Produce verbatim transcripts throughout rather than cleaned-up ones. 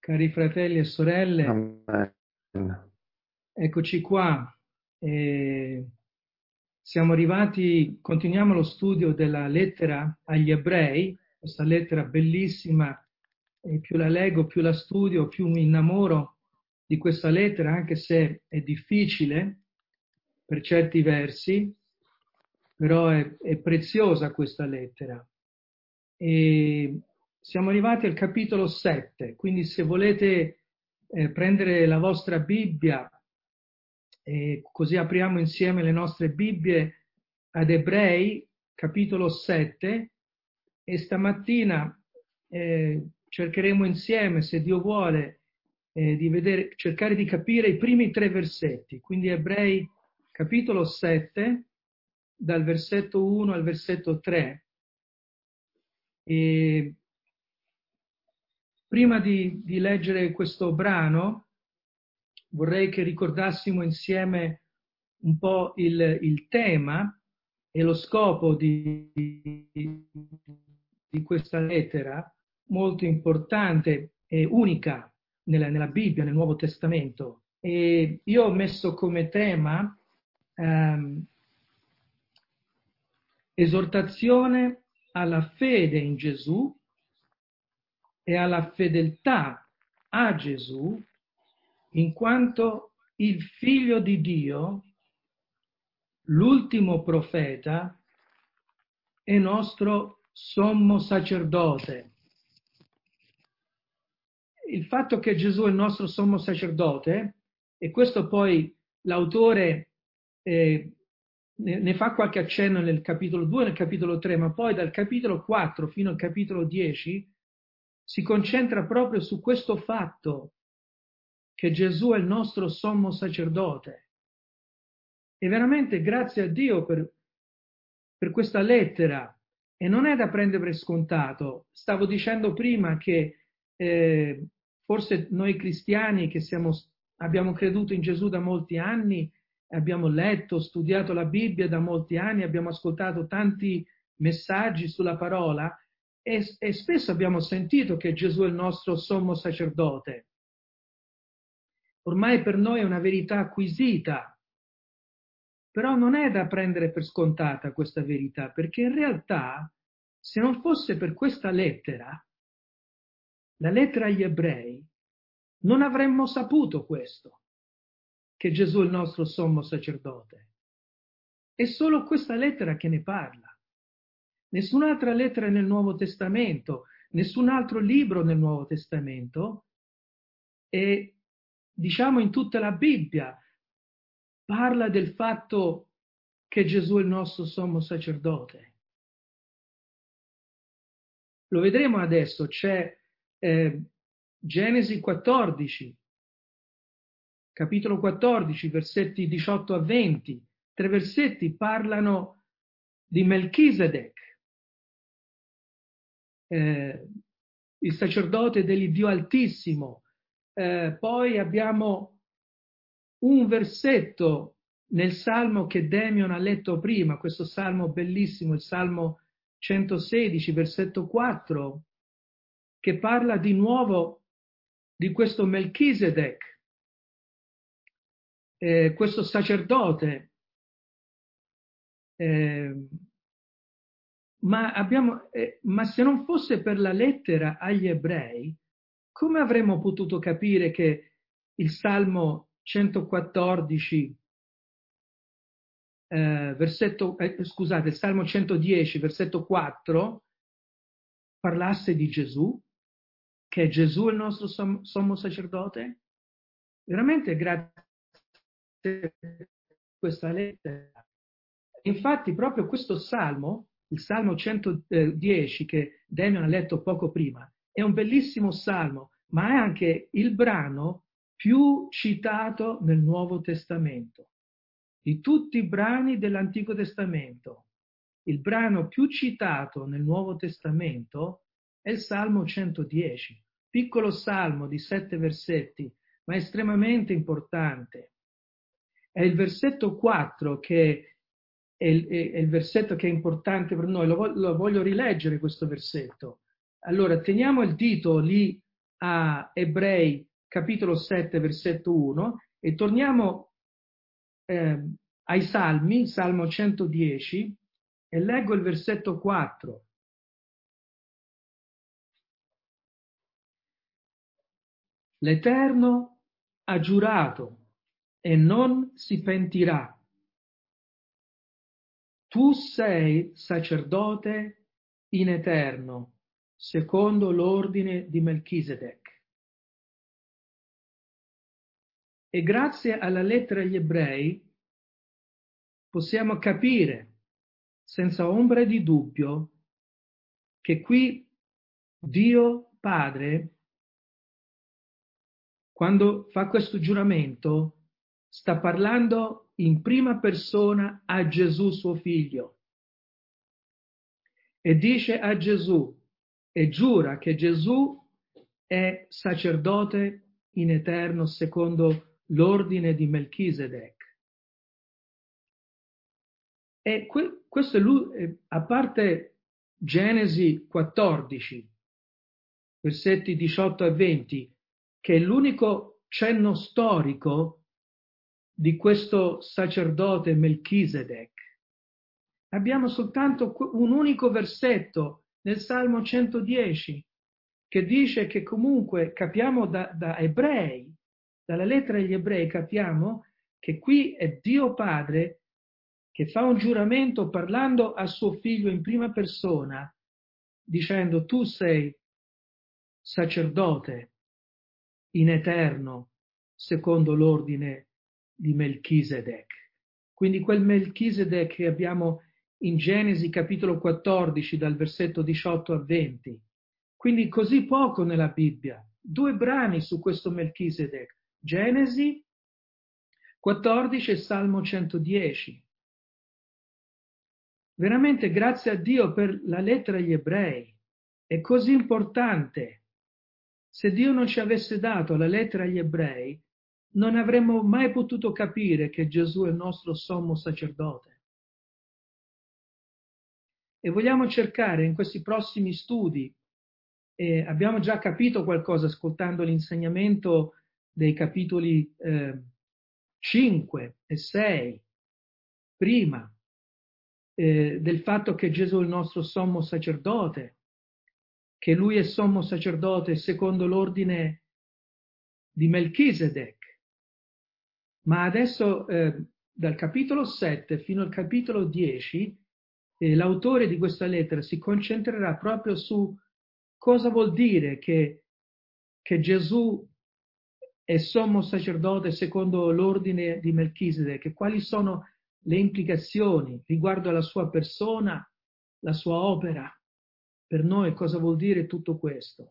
Cari fratelli e sorelle, Amen. eccoci qua. Eh, siamo arrivati, continuiamo lo studio della lettera agli Ebrei, questa lettera bellissima, e più la leggo, più la studio, più mi innamoro di questa lettera, anche se è difficile per certi versi, però è, è preziosa questa lettera. E siamo arrivati al capitolo sette, quindi se volete eh, prendere la vostra Bibbia, eh, così apriamo insieme le nostre Bibbie ad Ebrei, capitolo sette, e stamattina eh, cercheremo insieme, se Dio vuole, eh, di vedere, cercare di capire i primi tre versetti, quindi Ebrei capitolo sette, dal versetto uno al versetto tre. E prima di, di leggere questo brano, vorrei che ricordassimo insieme un po' il, il tema e lo scopo di, di questa lettera, molto importante e unica nella, nella Bibbia, nel Nuovo Testamento. E io ho messo come tema ehm, esortazione alla fede in Gesù e alla fedeltà a Gesù, in quanto il Figlio di Dio, l'ultimo profeta e nostro sommo sacerdote. Il fatto che Gesù è il nostro sommo sacerdote, e questo poi l'autore eh, ne, ne fa qualche accenno nel capitolo due e nel capitolo tre, ma poi dal capitolo quattro fino al capitolo dieci si concentra proprio su questo fatto che Gesù è il nostro sommo sacerdote. E veramente grazie a Dio per, per questa lettera, e non è da prendere per scontato. Stavo dicendo prima che eh, forse noi cristiani che siamo, abbiamo creduto in Gesù da molti anni, abbiamo letto, studiato la Bibbia da molti anni, abbiamo ascoltato tanti messaggi sulla parola e, e spesso abbiamo sentito che Gesù è il nostro sommo sacerdote. Ormai per noi è una verità acquisita. Però non è da prendere per scontata questa verità, perché in realtà, se non fosse per questa lettera, la lettera agli Ebrei, non avremmo saputo questo, che Gesù è il nostro sommo sacerdote. È solo questa lettera che ne parla. Nessun'altra lettera nel Nuovo Testamento, nessun altro libro nel Nuovo Testamento, e diciamo in tutta la Bibbia, parla del fatto che Gesù è il nostro sommo sacerdote. Lo vedremo adesso, c'è eh, Genesi quattordici, capitolo quattordici, versetti diciotto a venti. Tre versetti parlano di Melchisedec, eh, il sacerdote dell'Iddio Altissimo. Eh, poi abbiamo un versetto nel salmo che Demion ha letto prima, questo salmo bellissimo, il salmo centosedici, versetto quattro, che parla di nuovo di questo Melchisedec, eh, questo sacerdote. Eh, ma, abbiamo, eh, ma se non fosse per la lettera agli Ebrei, come avremmo potuto capire che il Salmo centoquattordici, eh, versetto, eh, scusate, il Salmo centodieci, versetto quattro, parlasse di Gesù, che è Gesù il nostro som- sommo sacerdote? Veramente grazie a questa lettera. Infatti proprio questo salmo, il salmo centodieci che Damian ha letto poco prima, è un bellissimo salmo, ma è anche il brano più citato nel Nuovo Testamento. Di tutti i brani dell'Antico Testamento, il brano più citato nel Nuovo Testamento è il Salmo centodieci, piccolo salmo di sette versetti, ma estremamente importante. È il versetto quattro che è il, è il versetto che è importante per noi. Lo, lo voglio rileggere questo versetto. Allora, teniamo il dito lì a Ebrei capitolo sette, versetto uno, e torniamo eh, ai Salmi, Salmo centodieci, e leggo il versetto quattro. L'Eterno ha giurato e non si pentirà. Tu sei sacerdote in eterno, secondo l'ordine di Melchisedec. E grazie alla lettera agli Ebrei possiamo capire senza ombra di dubbio che qui Dio Padre, quando fa questo giuramento, sta parlando in prima persona a Gesù suo figlio e dice a Gesù e giura che Gesù è sacerdote in eterno secondo l'ordine di Melchisedec. E que- questo è lui, a parte Genesi quattordici, versetti diciotto e venti, che è l'unico cenno storico di questo sacerdote Melchisedec. Abbiamo soltanto un unico versetto nel Salmo centodieci che dice che comunque capiamo da, da Ebrei, dalla lettera agli Ebrei capiamo che qui è Dio Padre che fa un giuramento parlando a suo figlio in prima persona, dicendo tu sei sacerdote in eterno secondo l'ordine di Melchisedec. Quindi quel Melchisedec che abbiamo in Genesi capitolo quattordici dal versetto diciotto a venti. Quindi così poco nella Bibbia. Due brani su questo Melchisedec. Genesi quattordici e Salmo centodieci. Veramente grazie a Dio per la lettera agli Ebrei. È così importante. Se Dio non ci avesse dato la lettera agli Ebrei, non avremmo mai potuto capire che Gesù è il nostro sommo sacerdote. E vogliamo cercare in questi prossimi studi, eh, abbiamo già capito qualcosa ascoltando l'insegnamento dei capitoli eh, cinque e sei, prima, eh, del fatto che Gesù è il nostro sommo sacerdote, che lui è sommo sacerdote secondo l'ordine di Melchisedec. Ma adesso eh, dal capitolo sette fino al capitolo dieci eh, l'autore di questa lettera si concentrerà proprio su cosa vuol dire che, che Gesù è sommo sacerdote secondo l'ordine di Melchisedec, quali sono le implicazioni riguardo alla sua persona, la sua opera. Per noi cosa vuol dire tutto questo?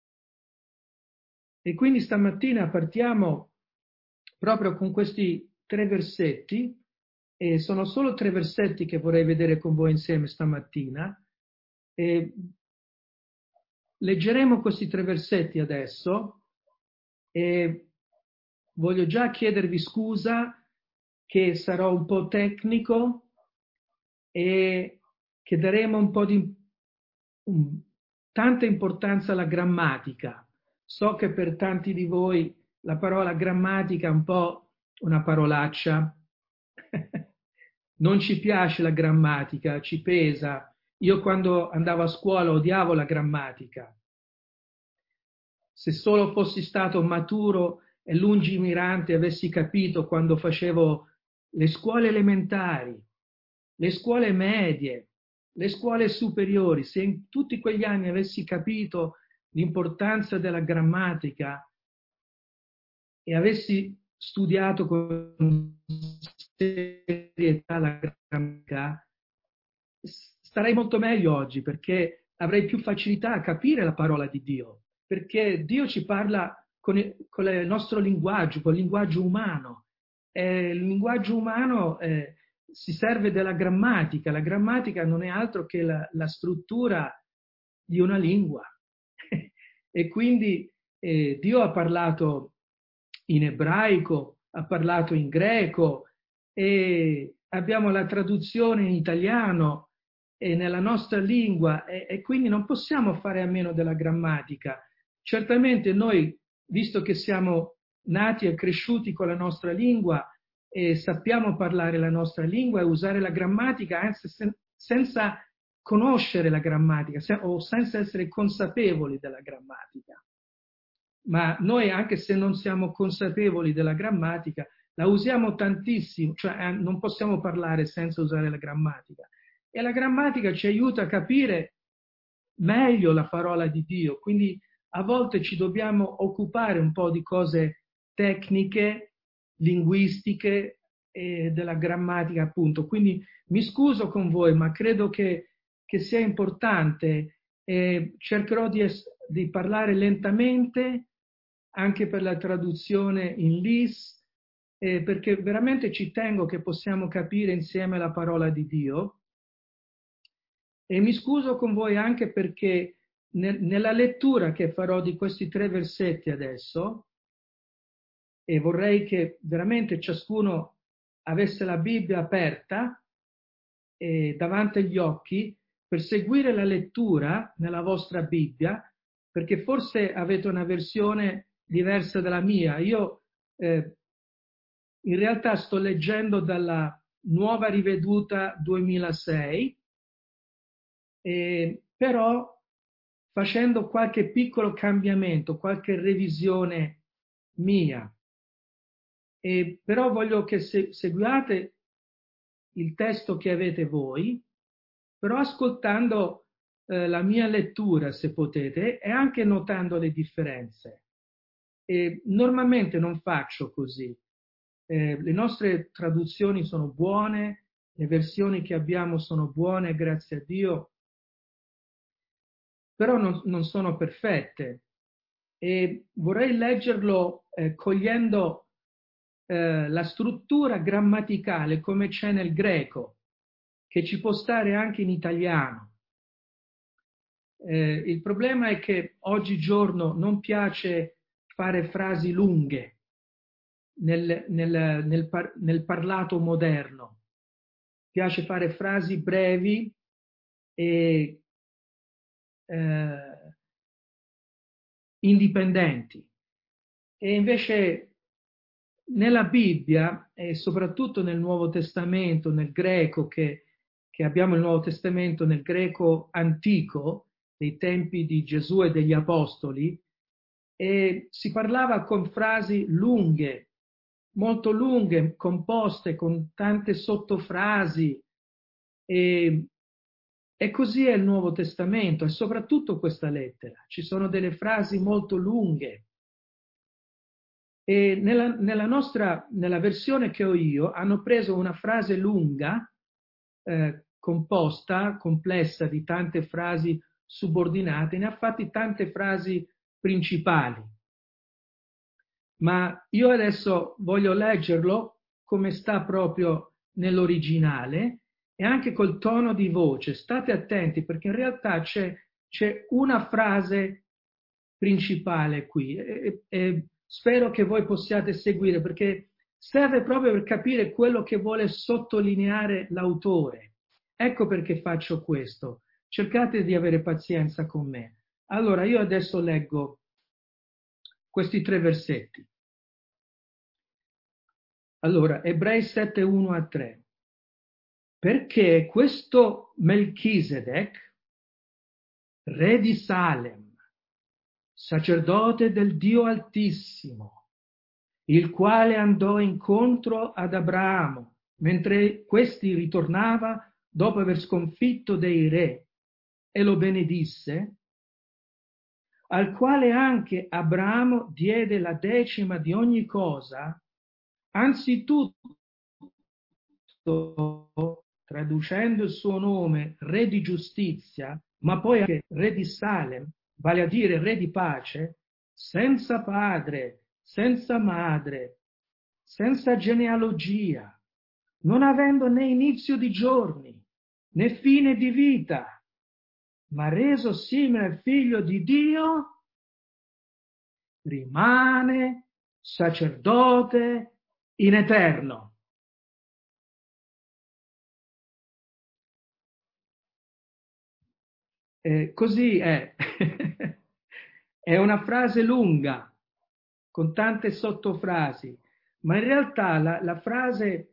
E quindi stamattina partiamo proprio con questi tre versetti, e sono solo tre versetti che vorrei vedere con voi insieme stamattina. E leggeremo questi tre versetti adesso e voglio già chiedervi scusa che sarò un po' tecnico e che daremo un po' di um, tanta importanza alla grammatica. So che per tanti di voi la parola grammatica è un po' una parolaccia. Non ci piace la grammatica, ci pesa. Io quando andavo a scuola odiavo la grammatica. Se solo fossi stato maturo e lungimirante avessi capito quando facevo le scuole elementari, le scuole medie, le scuole superiori, se in tutti quegli anni avessi capito l'importanza della grammatica e avessi studiato con serietà la grammatica, starei molto meglio oggi perché avrei più facilità a capire la parola di Dio, perché Dio ci parla con il, con il nostro linguaggio, con il linguaggio umano. E il linguaggio umano eh, si serve della grammatica, la grammatica non è altro che la, la struttura di una lingua. E quindi eh, Dio ha parlato in ebraico, ha parlato in greco e abbiamo la traduzione in italiano e nella nostra lingua e, e quindi non possiamo fare a meno della grammatica. certamente noi, visto che siamo nati e cresciuti con la nostra lingua e sappiamo parlare la nostra lingua e usare la grammatica anzi sen- senza conoscere la grammatica se- o senza essere consapevoli della grammatica. Ma noi, anche se non siamo consapevoli della grammatica, la usiamo tantissimo, cioè eh, non possiamo parlare senza usare la grammatica. E la grammatica ci aiuta a capire meglio la parola di Dio, quindi a volte ci dobbiamo occupare un po' di cose tecniche, linguistiche e della grammatica, appunto. Quindi mi scuso con voi, ma credo che, che sia importante e cercherò di, es- di parlare lentamente anche per la traduzione in L I S, eh, perché veramente ci tengo che possiamo capire insieme la parola di Dio. E mi scuso con voi anche perché nel, nella lettura che farò di questi tre versetti adesso, e vorrei che veramente ciascuno avesse la Bibbia aperta eh, davanti agli occhi per seguire la lettura nella vostra Bibbia, perché forse avete una versione diversa dalla mia. Io eh, in realtà sto leggendo dalla nuova riveduta duemilasei, eh, però facendo qualche piccolo cambiamento, qualche revisione mia. E però voglio che se, seguiate il testo che avete voi, però ascoltando eh, la mia lettura, se potete, e anche notando le differenze. E normalmente non faccio così. Eh, le nostre traduzioni sono buone, le versioni che abbiamo sono buone, grazie a Dio, però non, non sono perfette. E vorrei leggerlo eh, cogliendo eh, la struttura grammaticale come c'è nel greco, che ci può stare anche in italiano. Eh, il problema è che oggigiorno non piace fare frasi lunghe nel, nel, nel, par, nel parlato moderno, piace fare frasi brevi e eh, indipendenti. E invece nella Bibbia e soprattutto nel Nuovo Testamento, nel greco, che, che abbiamo il Nuovo Testamento nel greco antico, dei tempi di Gesù e degli Apostoli, e si parlava con frasi lunghe, molto lunghe, composte con tante sottofrasi. E, e così è il Nuovo Testamento e soprattutto questa lettera. Ci sono delle frasi molto lunghe. E nella, nella, nostra, nella versione che ho io hanno preso una frase lunga, eh, composta, complessa di tante frasi subordinate, ne ha fatti tante frasi principali. Ma io adesso voglio leggerlo come sta proprio nell'originale e anche col tono di voce. State attenti perché in realtà c'è, c'è una frase principale qui e, e spero che voi possiate seguire perché serve proprio per capire quello che vuole sottolineare l'autore. Ecco perché faccio questo. Cercate di avere pazienza con me. Allora, io adesso leggo questi tre versetti. Allora, Ebrei sette, uno a tre. Perché questo Melchisedec, re di Salem, sacerdote del Dio Altissimo, il quale andò incontro ad Abramo mentre questi ritornava dopo aver sconfitto dei re e lo benedisse, al quale anche Abramo diede la decima di ogni cosa, anzitutto traducendo il suo nome re di giustizia, ma poi anche re di Salem, vale a dire re di pace, senza padre, senza madre, senza genealogia, non avendo né inizio di giorni, né fine di vita, ma reso simile al figlio di Dio, rimane sacerdote in eterno. Eh, così è. È una frase lunga, con tante sottofrasi, ma in realtà la, la frase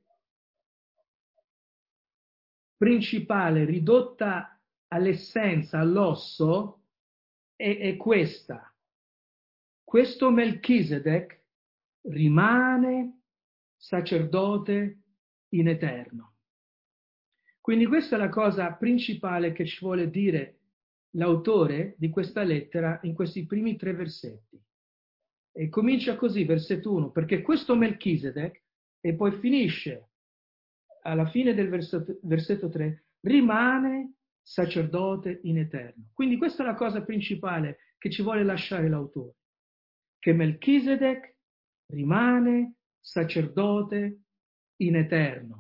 principale, ridotta all'essenza, all'osso, è, è questa. Questo Melchisedec rimane sacerdote in eterno. Quindi questa è la cosa principale che ci vuole dire l'autore di questa lettera in questi primi tre versetti. E comincia così, versetto uno, perché questo Melchisedec, e poi finisce alla fine del versetto, versetto tre, rimane sacerdote in eterno. Quindi questa è la cosa principale che ci vuole lasciare l'autore, che Melchisedec rimane sacerdote in eterno.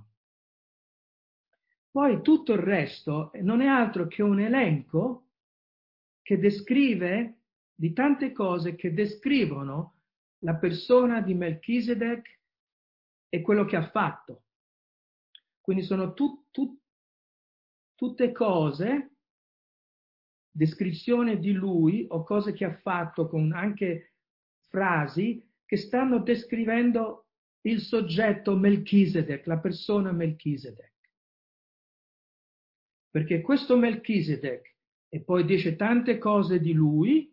Poi tutto il resto non è altro che un elenco che descrive di tante cose che descrivono la persona di Melchisedec e quello che ha fatto. Quindi sono tu, tu, tutte cose, descrizione di lui o cose che ha fatto con anche frasi che stanno descrivendo il soggetto Melchisedec, la persona Melchisedec. Perché questo Melchisedec, e poi dice tante cose di lui,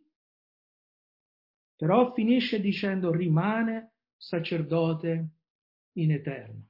però finisce dicendo rimane sacerdote in eterno.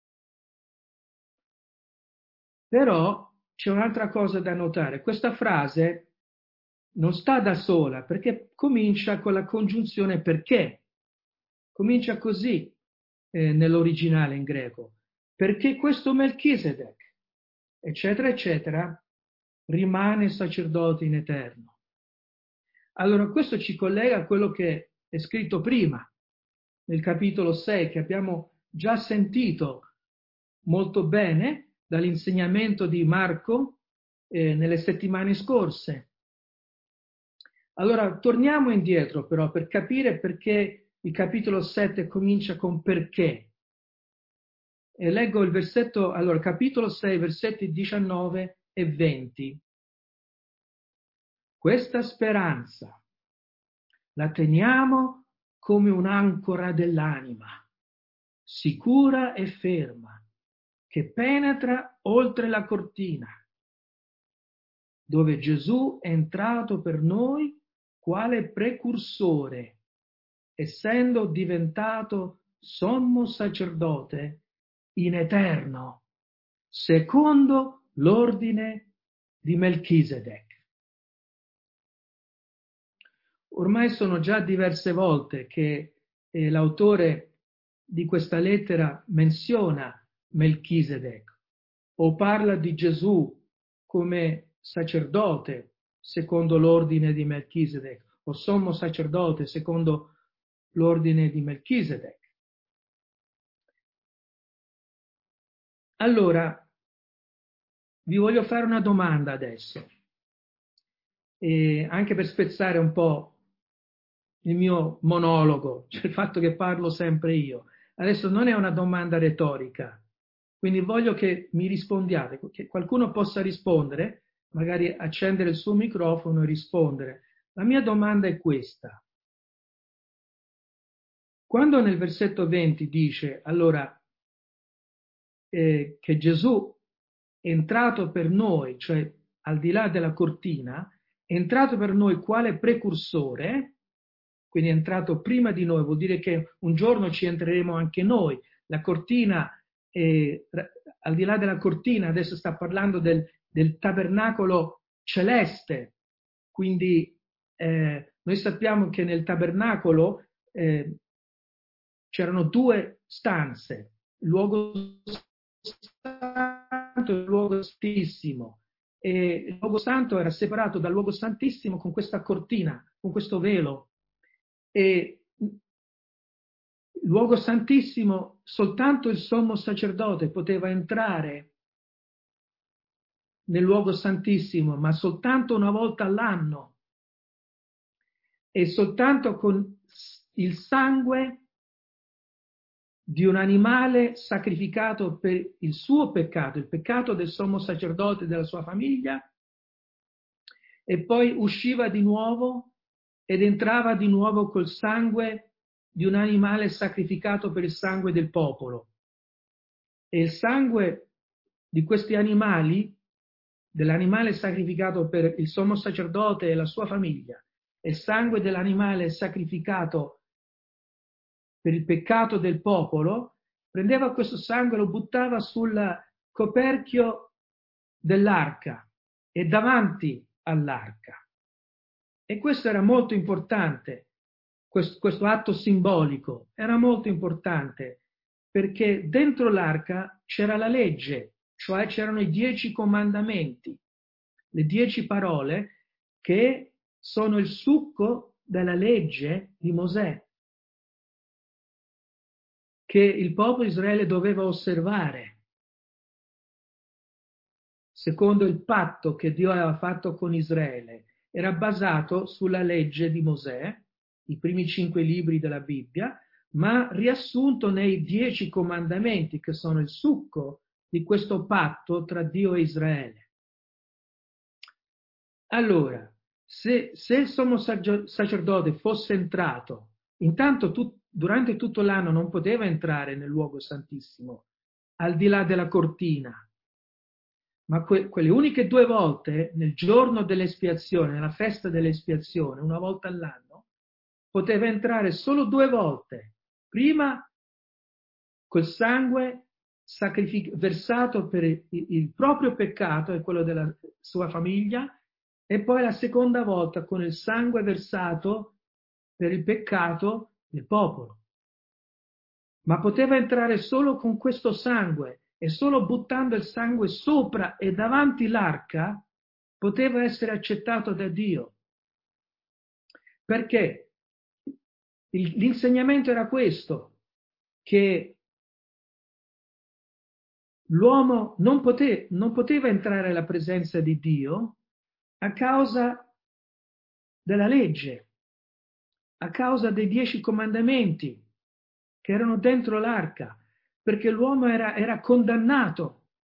Però c'è un'altra cosa da notare, questa frase non sta da sola, perché comincia con la congiunzione perché. Comincia così eh, nell'originale in greco, perché questo Melchisedec, eccetera, eccetera, rimane sacerdote in eterno. Allora questo ci collega a quello che è scritto prima, nel capitolo sei, che abbiamo già sentito molto bene dall'insegnamento di Marco eh, nelle settimane scorse. Allora torniamo indietro però per capire perché il capitolo sette comincia con perché. E leggo il versetto, allora capitolo sei, versetti diciannove e venti. Questa speranza la teniamo come un'ancora dell'anima, sicura e ferma, che penetra oltre la cortina, dove Gesù è entrato per noi quale precursore, essendo diventato sommo sacerdote in eterno, secondo l'ordine di Melchisedec. Ormai sono già diverse volte che eh, l'autore di questa lettera menziona Melchisedec o parla di Gesù come sacerdote secondo l'ordine di Melchisedec o sommo sacerdote secondo l'ordine di Melchisedec. Allora, vi voglio fare una domanda adesso, e anche per spezzare un po' il mio monologo, cioè il fatto che parlo sempre io. Adesso non è una domanda retorica, quindi voglio che mi rispondiate, che qualcuno possa rispondere, magari accendere il suo microfono e rispondere. La mia domanda è questa. Quando nel versetto venti dice, allora, eh, che Gesù è entrato per noi, cioè al di là della cortina, è entrato per noi quale precursore, quindi è entrato prima di noi, vuol dire che un giorno ci entreremo anche noi. La cortina, eh, al di là della cortina, adesso sta parlando del, del tabernacolo celeste, quindi eh, noi sappiamo che nel tabernacolo eh, c'erano due stanze, il luogo santo e il luogo santissimo. E il luogo santo era separato dal luogo santissimo con questa cortina, con questo velo. E il luogo santissimo, soltanto il sommo sacerdote poteva entrare nel luogo santissimo, ma soltanto una volta all'anno e soltanto con il sangue di un animale sacrificato per il suo peccato, il peccato del sommo sacerdote e della sua famiglia, e poi usciva di nuovo ed entrava di nuovo col sangue di un animale sacrificato per il sangue del popolo. E il sangue di questi animali, dell'animale sacrificato per il sommo sacerdote e la sua famiglia, e il sangue dell'animale sacrificato per il peccato del popolo, prendeva questo sangue e lo buttava sul coperchio dell'arca e davanti all'arca. E questo era molto importante, questo, questo atto simbolico era molto importante, perché dentro l'arca c'era la legge, cioè c'erano i dieci comandamenti, le dieci parole che sono il succo della legge di Mosè, che il popolo di Israele doveva osservare, secondo il patto che Dio aveva fatto con Israele. Era basato sulla legge di Mosè, i primi cinque libri della Bibbia, ma riassunto nei dieci comandamenti che sono il succo di questo patto tra Dio e Israele. Allora, se, se il sommo sacerdote fosse entrato, intanto tu, durante tutto l'anno non poteva entrare nel luogo santissimo, al di là della cortina, ma que, quelle uniche due volte, nel giorno dell'espiazione, nella festa dell'espiazione, una volta all'anno, poteva entrare solo due volte, prima col sangue versato per il, il proprio peccato e quello della sua famiglia, e poi la seconda volta con il sangue versato per il peccato del popolo. Ma poteva entrare solo con questo sangue, e solo buttando il sangue sopra e davanti l'arca poteva essere accettato da Dio. Perché l'insegnamento era questo, che l'uomo non, pote, non poteva entrare alla presenza di Dio a causa della legge, a causa dei dieci comandamenti che erano dentro l'arca, perché l'uomo era, era condannato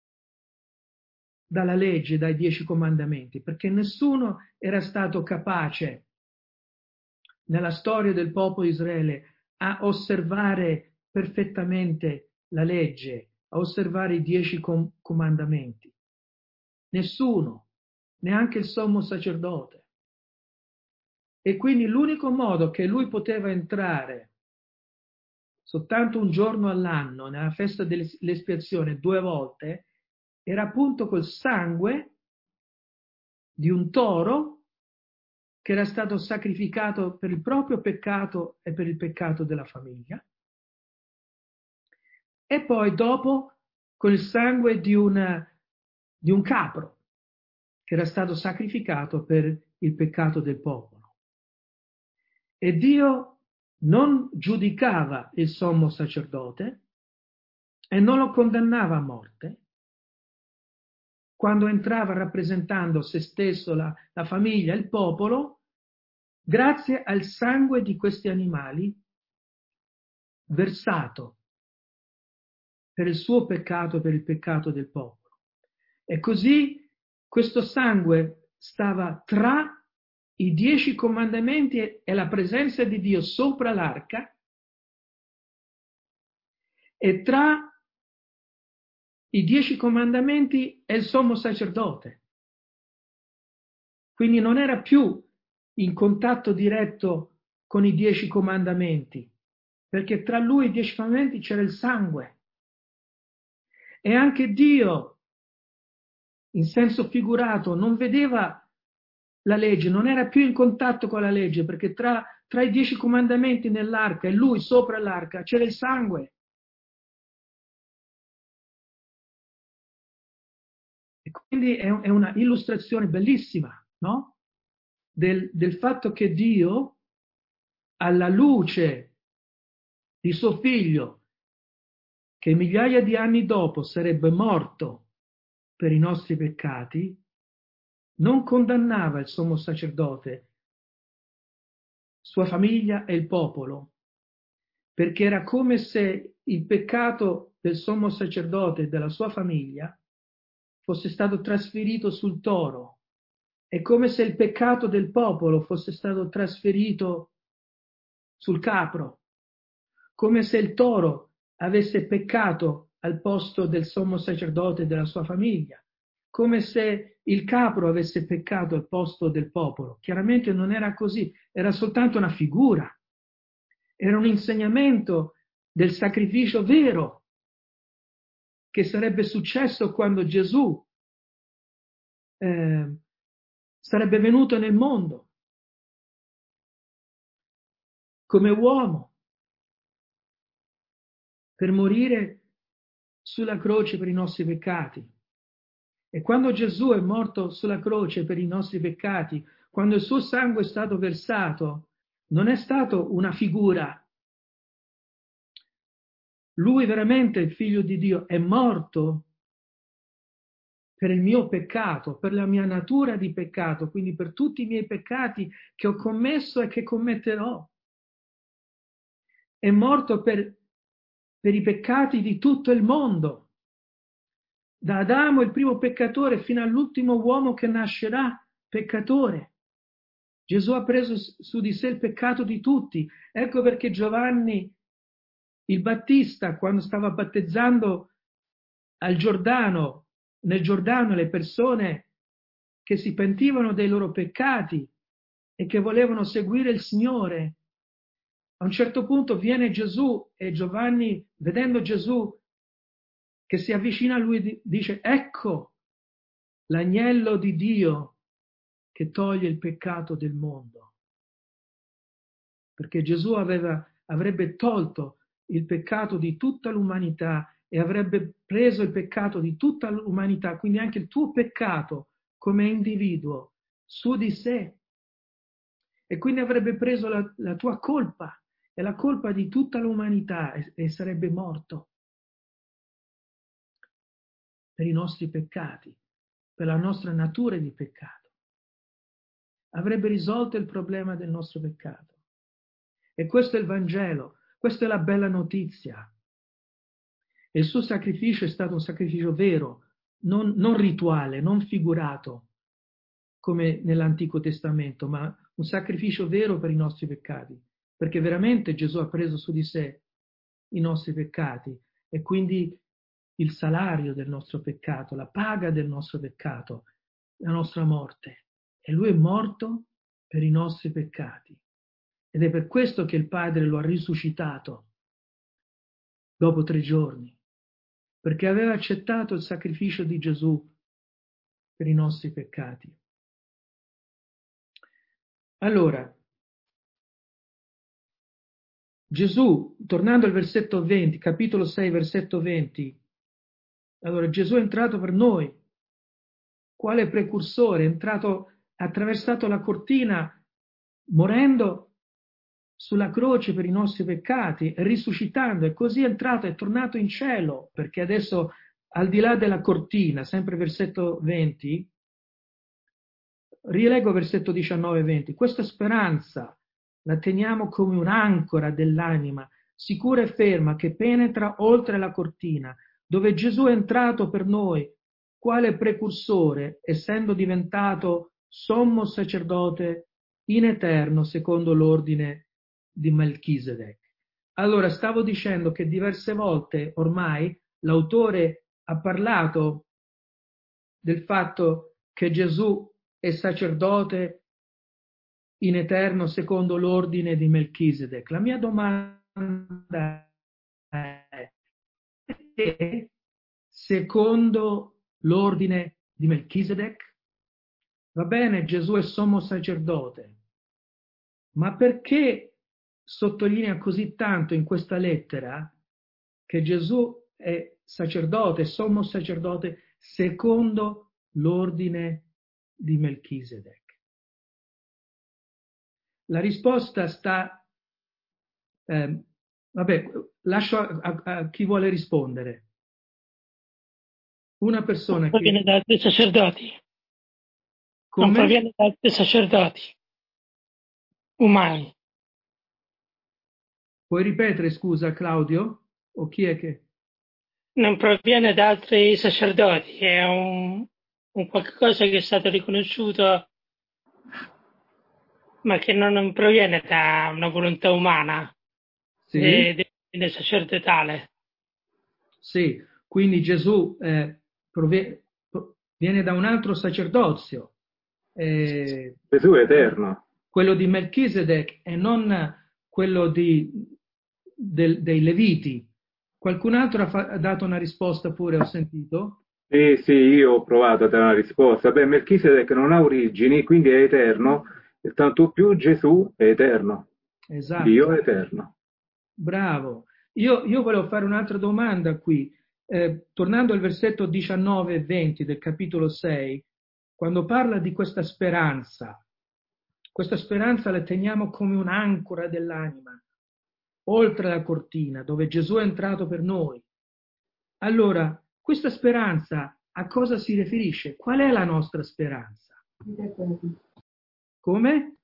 dalla legge, dai dieci comandamenti, perché nessuno era stato capace nella storia del popolo di Israele a osservare perfettamente la legge, a osservare i dieci com- comandamenti. Nessuno, neanche il sommo sacerdote. E quindi l'unico modo che lui poteva entrare soltanto un giorno all'anno nella festa dell'espiazione, due volte, era appunto col sangue di un toro che era stato sacrificato per il proprio peccato e per il peccato della famiglia, e poi dopo con il sangue di, una, di un capro che era stato sacrificato per il peccato del popolo. E Dio non giudicava il sommo sacerdote e non lo condannava a morte quando entrava rappresentando se stesso, la, la famiglia, il popolo, grazie al sangue di questi animali versato per il suo peccato e per il peccato del popolo. E così questo sangue stava tra i dieci comandamenti e la presenza di Dio sopra l'arca, e tra i dieci comandamenti e il sommo sacerdote. Quindi non era più in contatto diretto con i dieci comandamenti, perché tra lui e i dieci comandamenti c'era il sangue. E anche Dio, in senso figurato, non vedeva la legge, non era più in contatto con la legge, perché tra, tra i dieci comandamenti nell'arca e lui sopra l'arca c'era il sangue. E quindi è, è una illustrazione bellissima, no? Del, del fatto che Dio, alla luce di suo figlio, che migliaia di anni dopo sarebbe morto per i nostri peccati, non condannava il sommo sacerdote, sua famiglia e il popolo, perché era come se il peccato del sommo sacerdote e della sua famiglia fosse stato trasferito sul toro, È come se il peccato del popolo fosse stato trasferito sul capro, come se il toro avesse peccato al posto del sommo sacerdote e della sua famiglia, come se il capro avesse peccato al posto del popolo. Chiaramente non era così, era soltanto una figura, era un insegnamento del sacrificio vero che sarebbe successo quando Gesù eh, sarebbe venuto nel mondo come uomo per morire sulla croce per i nostri peccati. E quando Gesù è morto sulla croce per i nostri peccati, quando il suo sangue è stato versato, non è stato una figura. Lui veramente, il figlio di Dio, è morto per il mio peccato, per la mia natura di peccato, quindi per tutti i miei peccati che ho commesso e che commetterò. È morto per, per i peccati di tutto il mondo. Da Adamo, il primo peccatore, fino all'ultimo uomo che nascerà peccatore. Gesù ha preso su di sé il peccato di tutti. Ecco perché Giovanni il Battista, quando stava battezzando al Giordano, nel Giordano le persone che si pentivano dei loro peccati e che volevano seguire il Signore, a un certo punto viene Gesù e Giovanni, vedendo Gesù che si avvicina a lui, dice: ecco l'agnello di Dio che toglie il peccato del mondo. Perché Gesù aveva, avrebbe tolto il peccato di tutta l'umanità e avrebbe preso il peccato di tutta l'umanità, quindi anche il tuo peccato come individuo, su di sé. E quindi avrebbe preso la, la tua colpa e la colpa di tutta l'umanità e, e sarebbe morto per i nostri peccati, per la nostra natura di peccato. Avrebbe risolto il problema del nostro peccato. E questo è il Vangelo, questa è la bella notizia. E il suo sacrificio è stato un sacrificio vero, non, non rituale, non figurato, come nell'Antico Testamento, ma un sacrificio vero per i nostri peccati, perché veramente Gesù ha preso su di sé i nostri peccati e quindi il salario del nostro peccato, la paga del nostro peccato, la nostra morte. E lui è morto per i nostri peccati. Ed è per questo che il Padre lo ha risuscitato dopo tre giorni, perché aveva accettato il sacrificio di Gesù per i nostri peccati. Allora, Gesù, tornando al versetto venti, capitolo sei, versetto venti, allora Gesù è entrato per noi, quale precursore, è entrato, ha attraversato la cortina, morendo sulla croce per i nostri peccati, risuscitando, e così è entrato, è tornato in cielo, perché adesso, al di là della cortina, sempre versetto venti, rileggo versetto diciannove e venti, questa speranza la teniamo come un'ancora dell'anima, sicura e ferma, che penetra oltre la cortina, dove Gesù è entrato per noi, quale precursore, essendo diventato sommo sacerdote in eterno, secondo l'ordine di Melchisedec. Allora, stavo dicendo che diverse volte ormai l'autore ha parlato del fatto che Gesù è sacerdote in eterno secondo l'ordine di Melchisedec. La mia domanda è: perché secondo l'ordine di Melchisedec? Va bene, Gesù è sommo sacerdote, ma perché sottolinea così tanto in questa lettera che Gesù è sacerdote, sommo sacerdote secondo l'ordine di Melchisedec? La risposta sta, eh, vabbè, lascio a, a, a chi vuole rispondere. Una persona non proviene che... da altri sacerdoti, non Come? proviene da altri sacerdoti umani, Puoi ripetere, scusa, Claudio? O chi è che... non proviene da altri sacerdoti, è un, un qualcosa che è stato riconosciuto ma che non proviene da una volontà umana, Sì? de- de- sacerdotale. Sì, quindi Gesù eh, provie- pro- viene da un altro sacerdozio, eh, Gesù è eterno. quello di Melchisedec e non quello di- del- dei Leviti. Qualcun altro ha, fa- ha dato una risposta pure, ho sentito? Sì, sì, io ho provato a dare una risposta. Beh, Melchisedec non ha origini, quindi è eterno, e tanto più Gesù è eterno. Dio Esatto, è eterno. bravo. Io, io volevo fare un'altra domanda qui. Eh, tornando al versetto diciannove e venti del capitolo sei, quando parla di questa speranza, questa speranza la teniamo come un'ancora dell'anima, oltre la cortina, dove Gesù è entrato per noi. Allora, questa speranza a cosa si riferisce? Qual è la nostra speranza? Come?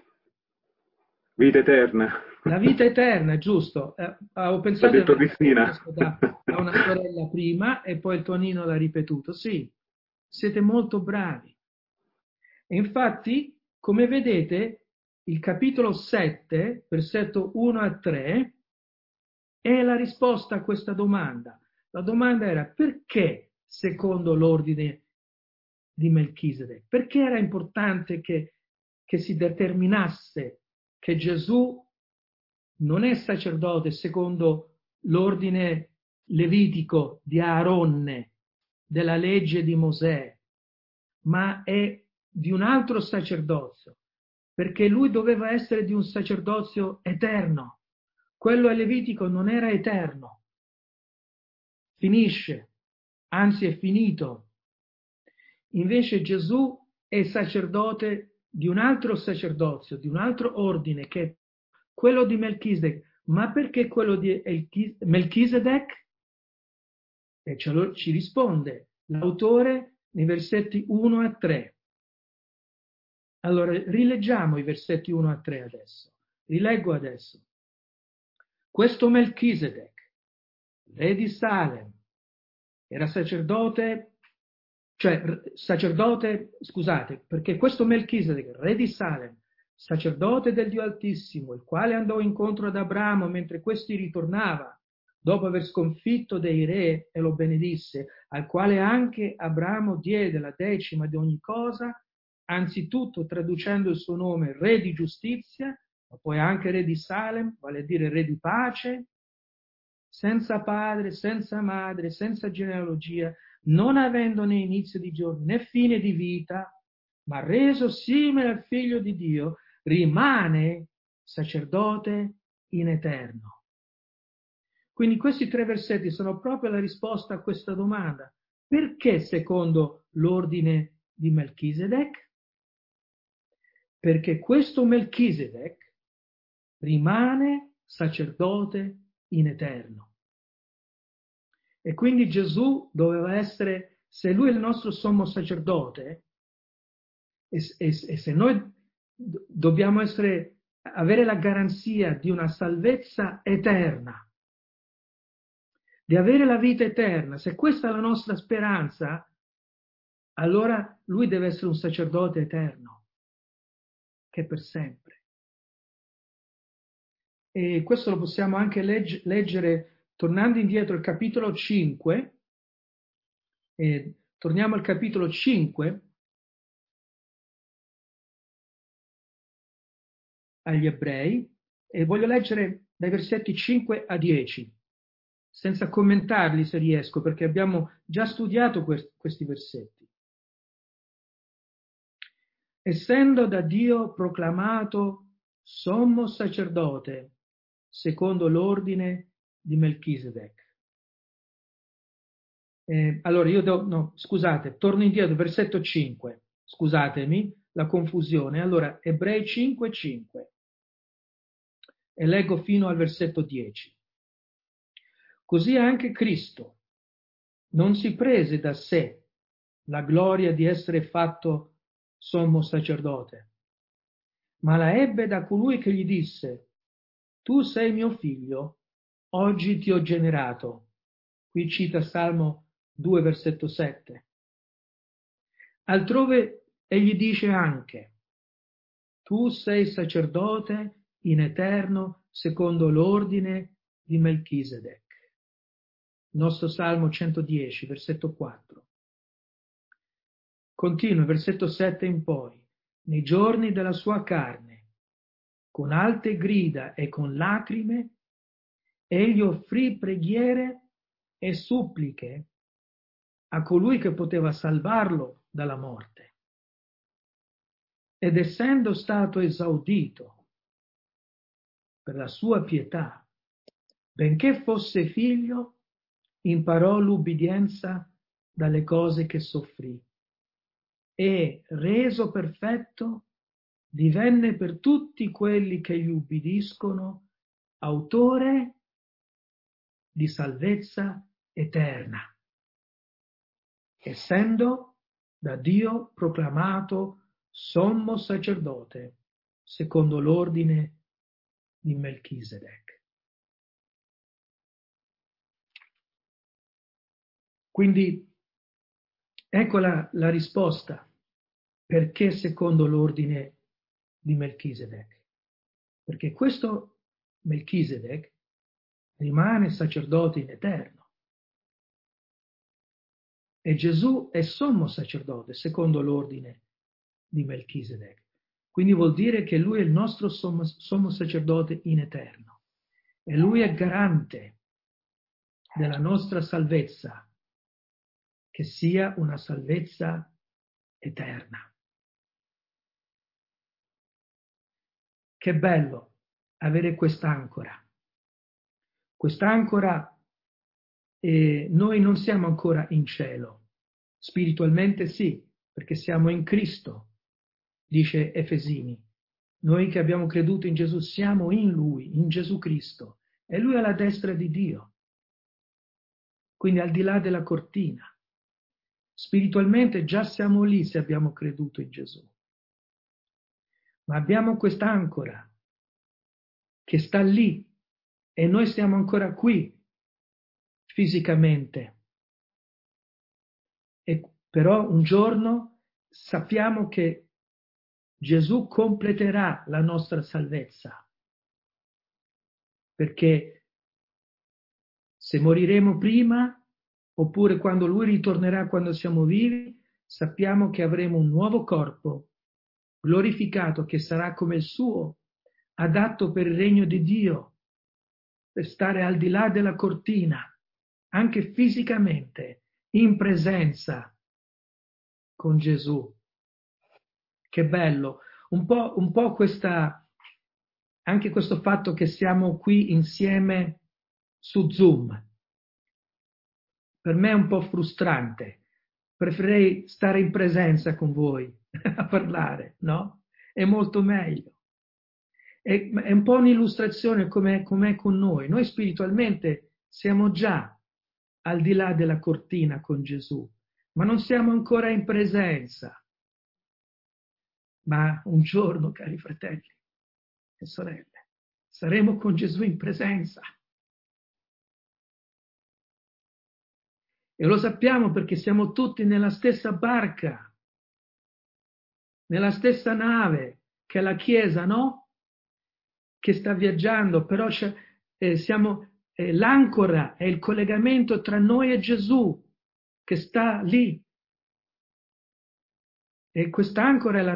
Vita eterna. La vita eterna, giusto? Eh, ho L'ha pensato di detto aver Cristina. risposto da, da una sorella prima e poi il Tonino l'ha ripetuto. Sì, siete molto bravi. E infatti, come vedete, il capitolo sette, versetto uno a tre, è la risposta a questa domanda. La domanda era perché secondo l'ordine di Melchisedec? Perché era importante che, che si determinasse che Gesù non è sacerdote secondo l'ordine levitico di Aaronne, della legge di Mosè, ma è di un altro sacerdozio, perché lui doveva essere di un sacerdozio eterno. Quello levitico non era eterno, finisce, anzi è finito. Invece Gesù è sacerdote di un altro sacerdozio, di un altro ordine, che è quello di Melchisedec. Ma perché quello di Melchisedec? E ci risponde l'autore nei versetti uno a tre. Allora, rileggiamo i versetti uno a tre adesso. Rileggo adesso. Questo Melchisedec, re di Salem, era sacerdote, cioè sacerdote, scusate, perché questo Melchisedec, re di Salem, sacerdote del Dio Altissimo, il quale andò incontro ad Abramo mentre questi ritornava, dopo aver sconfitto dei re e lo benedisse, al quale anche Abramo diede la decima di ogni cosa, anzitutto traducendo il suo nome re di giustizia, ma poi anche re di Salem, vale a dire re di pace, senza padre, senza madre, senza genealogia, non avendo né inizio di giorno né fine di vita, ma reso simile al figlio di Dio, rimane sacerdote in eterno. Quindi questi tre versetti sono proprio la risposta a questa domanda. Perché secondo l'ordine di Melchisedec? Perché questo Melchisedec rimane sacerdote in eterno. E quindi Gesù doveva essere, se lui è il nostro sommo sacerdote, e, e, e se noi dobbiamo essere, avere la garanzia di una salvezza eterna, di avere la vita eterna, se questa è la nostra speranza, allora lui deve essere un sacerdote eterno, che è per sempre. E questo lo possiamo anche legge, leggere tornando indietro al capitolo cinque, eh, torniamo al capitolo cinque, agli ebrei, e voglio leggere dai versetti cinque a dieci, senza commentarli se riesco, perché abbiamo già studiato quest- questi versetti. Essendo da Dio proclamato sommo sacerdote, secondo l'ordine di Melchisedec. Eh, allora io do, no, scusate, torno indietro, versetto cinque, scusatemi la confusione. Allora, Ebrei cinque, cinque, e leggo fino al versetto dieci. Così anche Cristo non si prese da sé la gloria di essere fatto sommo sacerdote, ma la ebbe da colui che gli disse: tu sei mio figlio, oggi ti ho generato. Qui cita Salmo due, versetto sette. Altrove egli dice anche: tu sei sacerdote in eterno secondo l'ordine di Melchisedec. Nostro Salmo centodieci, versetto quattro. Continua, versetto sette in poi. Nei giorni della sua carne, con alte grida e con lacrime, egli offrì preghiere e suppliche a colui che poteva salvarlo dalla morte. Ed essendo stato esaudito per la sua pietà, benché fosse figlio, imparò l'ubbidienza dalle cose che soffrì e, reso perfetto, divenne per tutti quelli che gli ubbidiscono autore di salvezza eterna, essendo da Dio proclamato sommo sacerdote secondo l'ordine di Melchisedec. Quindi ecco la, la risposta. Perché secondo l'ordine di Melchisedec? Perché questo Melchisedec rimane sacerdote in eterno. E Gesù è sommo sacerdote secondo l'ordine di Melchisedec. Quindi vuol dire che lui è il nostro sommo, sommo sacerdote in eterno. E lui è garante della nostra salvezza, che sia una salvezza eterna. Che bello avere quest'ancora. Quest'ancora, eh, noi non siamo ancora in cielo. Spiritualmente sì, perché siamo in Cristo, dice Efesini. Noi che abbiamo creduto in Gesù siamo in Lui, in Gesù Cristo. E Lui è alla destra di Dio. Quindi al di là della cortina. Spiritualmente già siamo lì se abbiamo creduto in Gesù. Ma abbiamo quest'ancora che sta lì e noi siamo ancora qui fisicamente. E però un giorno sappiamo che Gesù completerà la nostra salvezza, perché se moriremo prima oppure quando Lui ritornerà quando siamo vivi, sappiamo che avremo un nuovo corpo glorificato che sarà come il suo, adatto per il regno di Dio, per stare al di là della cortina, anche fisicamente, in presenza con Gesù. Che bello! Un po', un po' questa, anche questo fatto che siamo qui insieme su Zoom. Per me è un po' frustrante. Preferirei stare in presenza con voi a parlare, no? È molto meglio. È, è un po' un'illustrazione come è con noi. Noi spiritualmente siamo già al di là della cortina con Gesù, ma non siamo ancora in presenza. Ma un giorno, cari fratelli e sorelle, saremo con Gesù in presenza. E lo sappiamo perché siamo tutti nella stessa barca, nella stessa nave, che è la Chiesa, no? Che sta viaggiando, però eh, siamo, eh, l'ancora è il collegamento tra noi e Gesù, che sta lì. E quest'ancora è la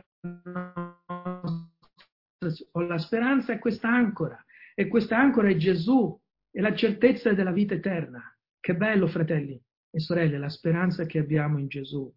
ho la speranza è quest'ancora, e quest'ancora è Gesù, è la certezza della vita eterna. Che bello, fratelli e sorelle, la speranza che abbiamo in Gesù.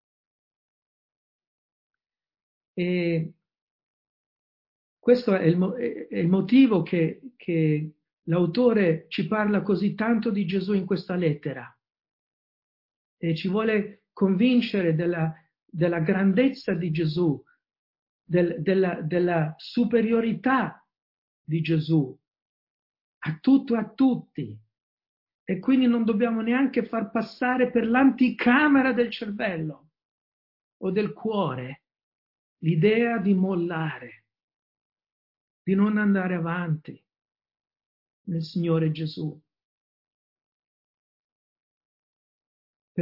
E questo è il, è il motivo che, che l'autore ci parla così tanto di Gesù in questa lettera e ci vuole convincere della, della grandezza di Gesù, del, della, della superiorità di Gesù a tutto e a tutti. E quindi non dobbiamo neanche far passare per l'anticamera del cervello o del cuore l'idea di mollare, di non andare avanti nel Signore Gesù.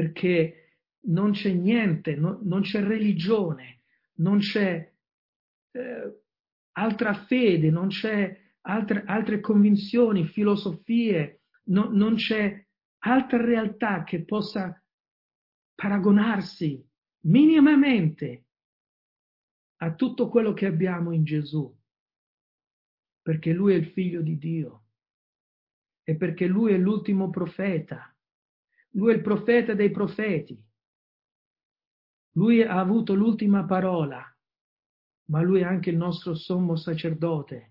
Perché non c'è niente, no, non c'è religione, non c'è eh, altra fede, non c'è altre, altre convinzioni, filosofie, no, non c'è altra realtà che possa paragonarsi minimamente a tutto quello che abbiamo in Gesù, perché Lui è il Figlio di Dio e perché Lui è l'ultimo profeta, Lui è il profeta dei profeti, Lui ha avuto l'ultima parola, ma Lui è anche il nostro sommo sacerdote.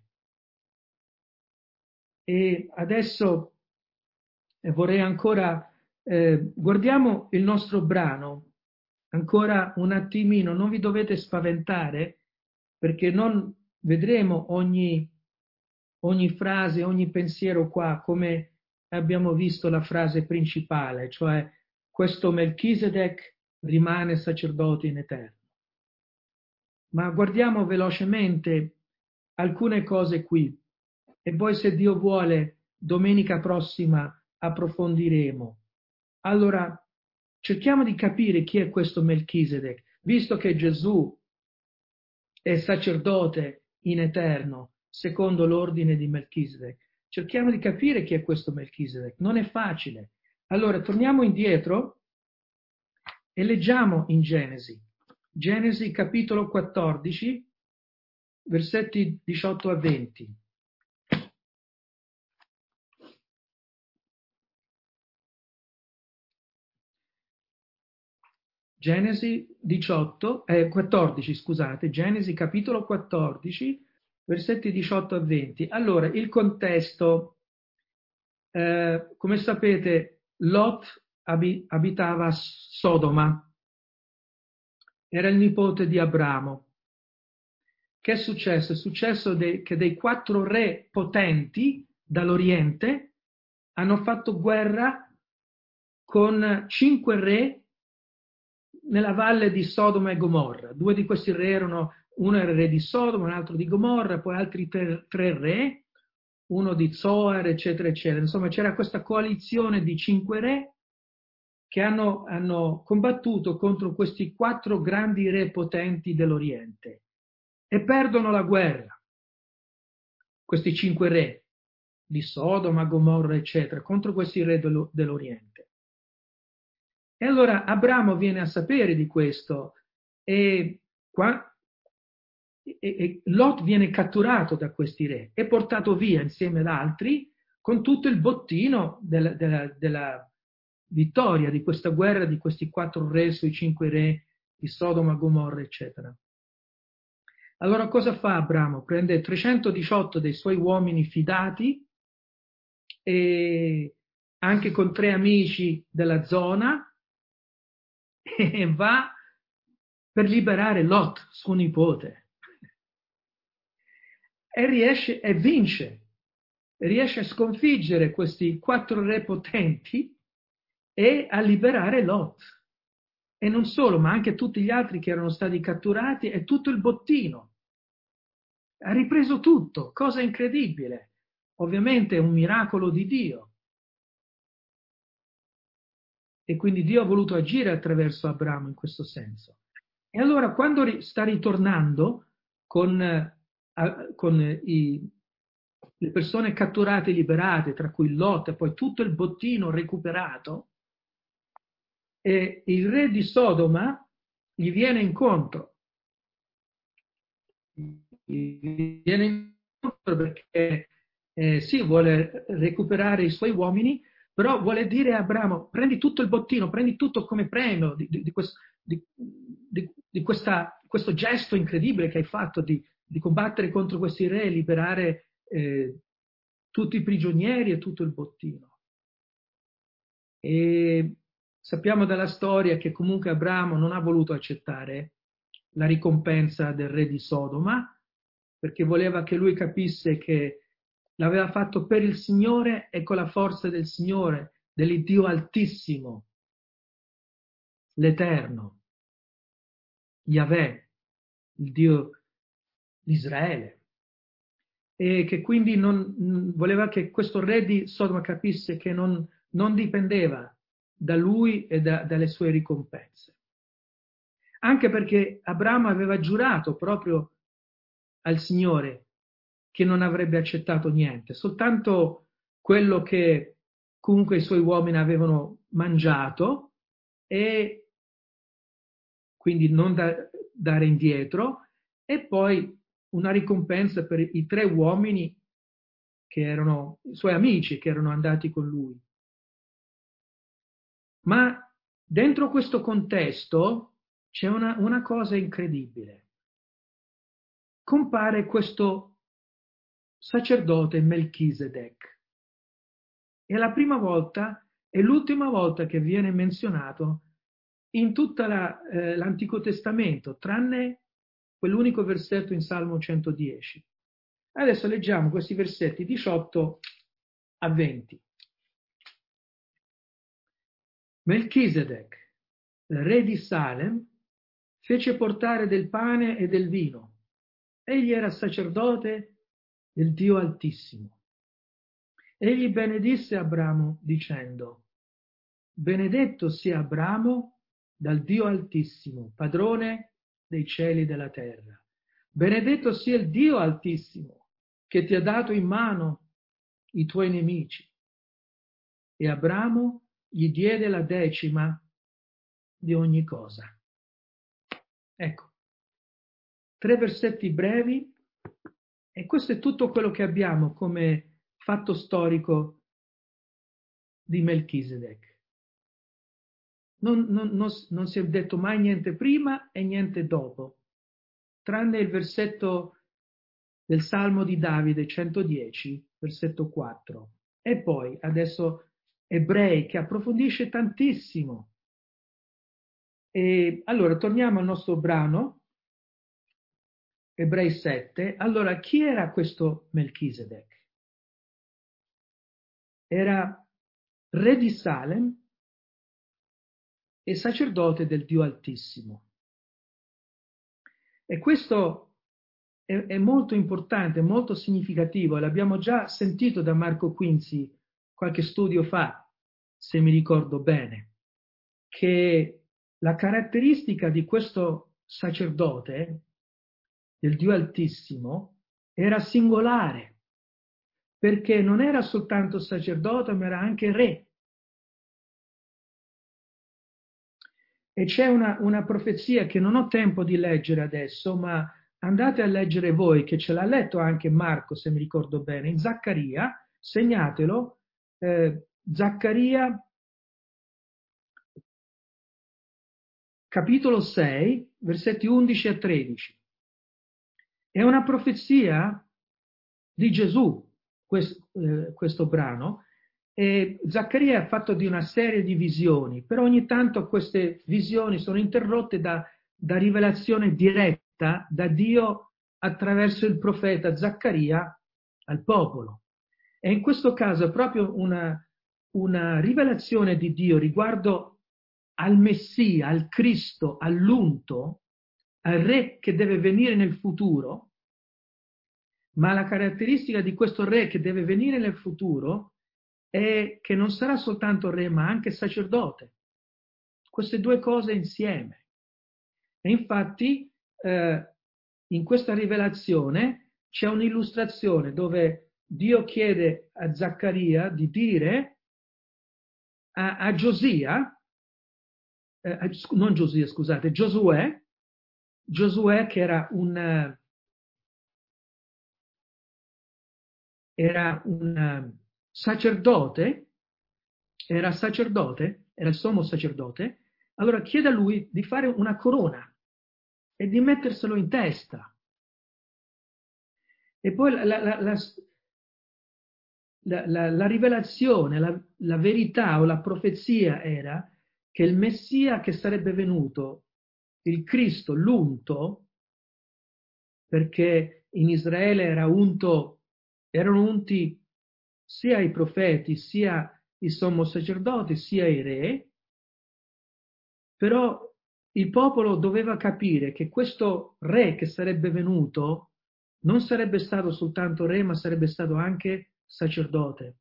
E adesso vorrei ancora, eh, guardiamo il nostro brano, ancora un attimino, non vi dovete spaventare, perché non vedremo ogni, ogni frase, ogni pensiero qua, come abbiamo visto la frase principale, cioè questo Melchisedec rimane sacerdote in eterno. Ma guardiamo velocemente alcune cose qui e poi, se Dio vuole, domenica prossima approfondiremo. Allora, cerchiamo di capire chi è questo Melchisedec, visto che Gesù è sacerdote in eterno, secondo l'ordine di Melchisedec. Cerchiamo di capire chi è questo Melchisedec. Non è facile. Allora, torniamo indietro e leggiamo in Genesi. Genesi capitolo quattordici, versetti diciotto a venti. Genesi diciotto, eh, quattordici, scusate, Genesi capitolo quattordici, versetti diciotto a venti. Allora, il contesto, eh, come sapete, Lot abi- abitava a Sodoma, era il nipote di Abramo. Che è successo? È successo de- che dei quattro re potenti dall'Oriente hanno fatto guerra con cinque re nella valle di Sodoma e Gomorra. Due di questi re erano, uno era il re di Sodoma, un altro di Gomorra, poi altri tre, tre re, uno di Zoar, eccetera, eccetera. Insomma, c'era questa coalizione di cinque re che hanno, hanno combattuto contro questi quattro grandi re potenti dell'Oriente e perdono la guerra. Questi cinque re di Sodoma, Gomorra, eccetera, contro questi re dell'Oriente. E allora Abramo viene a sapere di questo e, qua, e, e Lot viene catturato da questi re e portato via insieme ad altri con tutto il bottino della, della, della vittoria di questa guerra di questi quattro re sui cinque re di Sodoma, Gomorra, eccetera. Allora cosa fa Abramo? Prende trecentodiciotto dei suoi uomini fidati e anche con tre amici della zona e va per liberare Lot, suo nipote. E riesce e vince, riesce a sconfiggere questi quattro re potenti e a liberare Lot. E non solo, ma anche tutti gli altri che erano stati catturati e tutto il bottino. Ha ripreso tutto, cosa incredibile. Ovviamente è un miracolo di Dio. E quindi Dio ha voluto agire attraverso Abramo in questo senso. E allora quando sta ritornando con, eh, con i, le persone catturate e liberate, tra cui Lot e poi tutto il bottino recuperato, e il re di Sodoma gli viene incontro. Gli viene incontro perché eh, sì, vuole recuperare i suoi uomini, però vuole dire a Abramo: prendi tutto il bottino, prendi tutto come premio di, di, di, questo, di, di questa, questo gesto incredibile che hai fatto di, di combattere contro questi re e liberare eh, tutti i prigionieri e tutto il bottino. E sappiamo dalla storia che comunque Abramo non ha voluto accettare la ricompensa del re di Sodoma, perché voleva che lui capisse che l'aveva fatto per il Signore e con la forza del Signore, dell'Iddio Altissimo, l'Eterno, Yahweh, il Dio di Israele. E che quindi non, voleva che questo re di Sodoma capisse che non, non dipendeva da lui e da, dalle sue ricompense. Anche perché Abramo aveva giurato proprio al Signore che non avrebbe accettato niente, soltanto quello che comunque i suoi uomini avevano mangiato e quindi non da dare indietro, e poi una ricompensa per i tre uomini che erano i suoi amici, che erano andati con lui. Ma dentro questo contesto c'è una, una cosa incredibile. Compare questo sacerdote Melchisedec. È la prima volta e l'ultima volta che viene menzionato in tutto eh, l'Antico Testamento, tranne quell'unico versetto in Salmo centodieci. Adesso leggiamo questi versetti diciotto a venti. Melchisedec, re di Salem, fece portare del pane e del vino. Egli era sacerdote del Dio Altissimo. Egli benedisse Abramo dicendo: benedetto sia Abramo dal Dio Altissimo, padrone dei cieli e della terra. Benedetto sia il Dio Altissimo, che ti ha dato in mano i tuoi nemici. E Abramo gli diede la decima di ogni cosa. Ecco, tre versetti brevi, e questo è tutto quello che abbiamo come fatto storico di Melchisedec. Non, non, non, non si è detto mai niente prima e niente dopo, tranne il versetto del Salmo di Davide centodieci, versetto quattro. E poi adesso Ebrei, che approfondisce tantissimo. E allora torniamo al nostro brano, Ebrei sette. Allora, chi era questo Melchisedec? Era re di Salem e sacerdote del Dio Altissimo. E questo è, è molto importante, molto significativo, l'abbiamo già sentito da Marco Quinzi qualche studio fa, se mi ricordo bene, che la caratteristica di questo sacerdote del Dio Altissimo era singolare, perché non era soltanto sacerdote, ma era anche re. E c'è una, una profezia che non ho tempo di leggere adesso, ma andate a leggere voi, che ce l'ha letto anche Marco, se mi ricordo bene, in Zaccaria, segnatelo, eh, Zaccaria, capitolo sei, versetti undici a tredici. È una profezia di Gesù, questo, eh, questo brano, e Zaccaria è fatto di una serie di visioni, però ogni tanto queste visioni sono interrotte da, da rivelazione diretta da Dio attraverso il profeta Zaccaria al popolo. E in questo caso è proprio una, una rivelazione di Dio riguardo al Messia, al Cristo, all'unto, al re che deve venire nel futuro. Ma la caratteristica di questo re che deve venire nel futuro è che non sarà soltanto re, ma anche sacerdote. Queste due cose insieme. E infatti eh, in questa rivelazione c'è un'illustrazione dove Dio chiede a Zaccaria di dire a, a Giosia, eh, non Giosia, scusate, Giosuè, Giosuè che era un... era un sacerdote, era sacerdote, era il sommo sacerdote, allora chiede a lui di fare una corona e di metterselo in testa. E poi la, la, la, la, la rivelazione, la, la verità o la profezia era che il Messia che sarebbe venuto, il Cristo, l'unto, perché in Israele era unto, erano unti sia i profeti, sia i sommo sacerdoti, sia i re, però il popolo doveva capire che questo re che sarebbe venuto non sarebbe stato soltanto re, ma sarebbe stato anche sacerdote,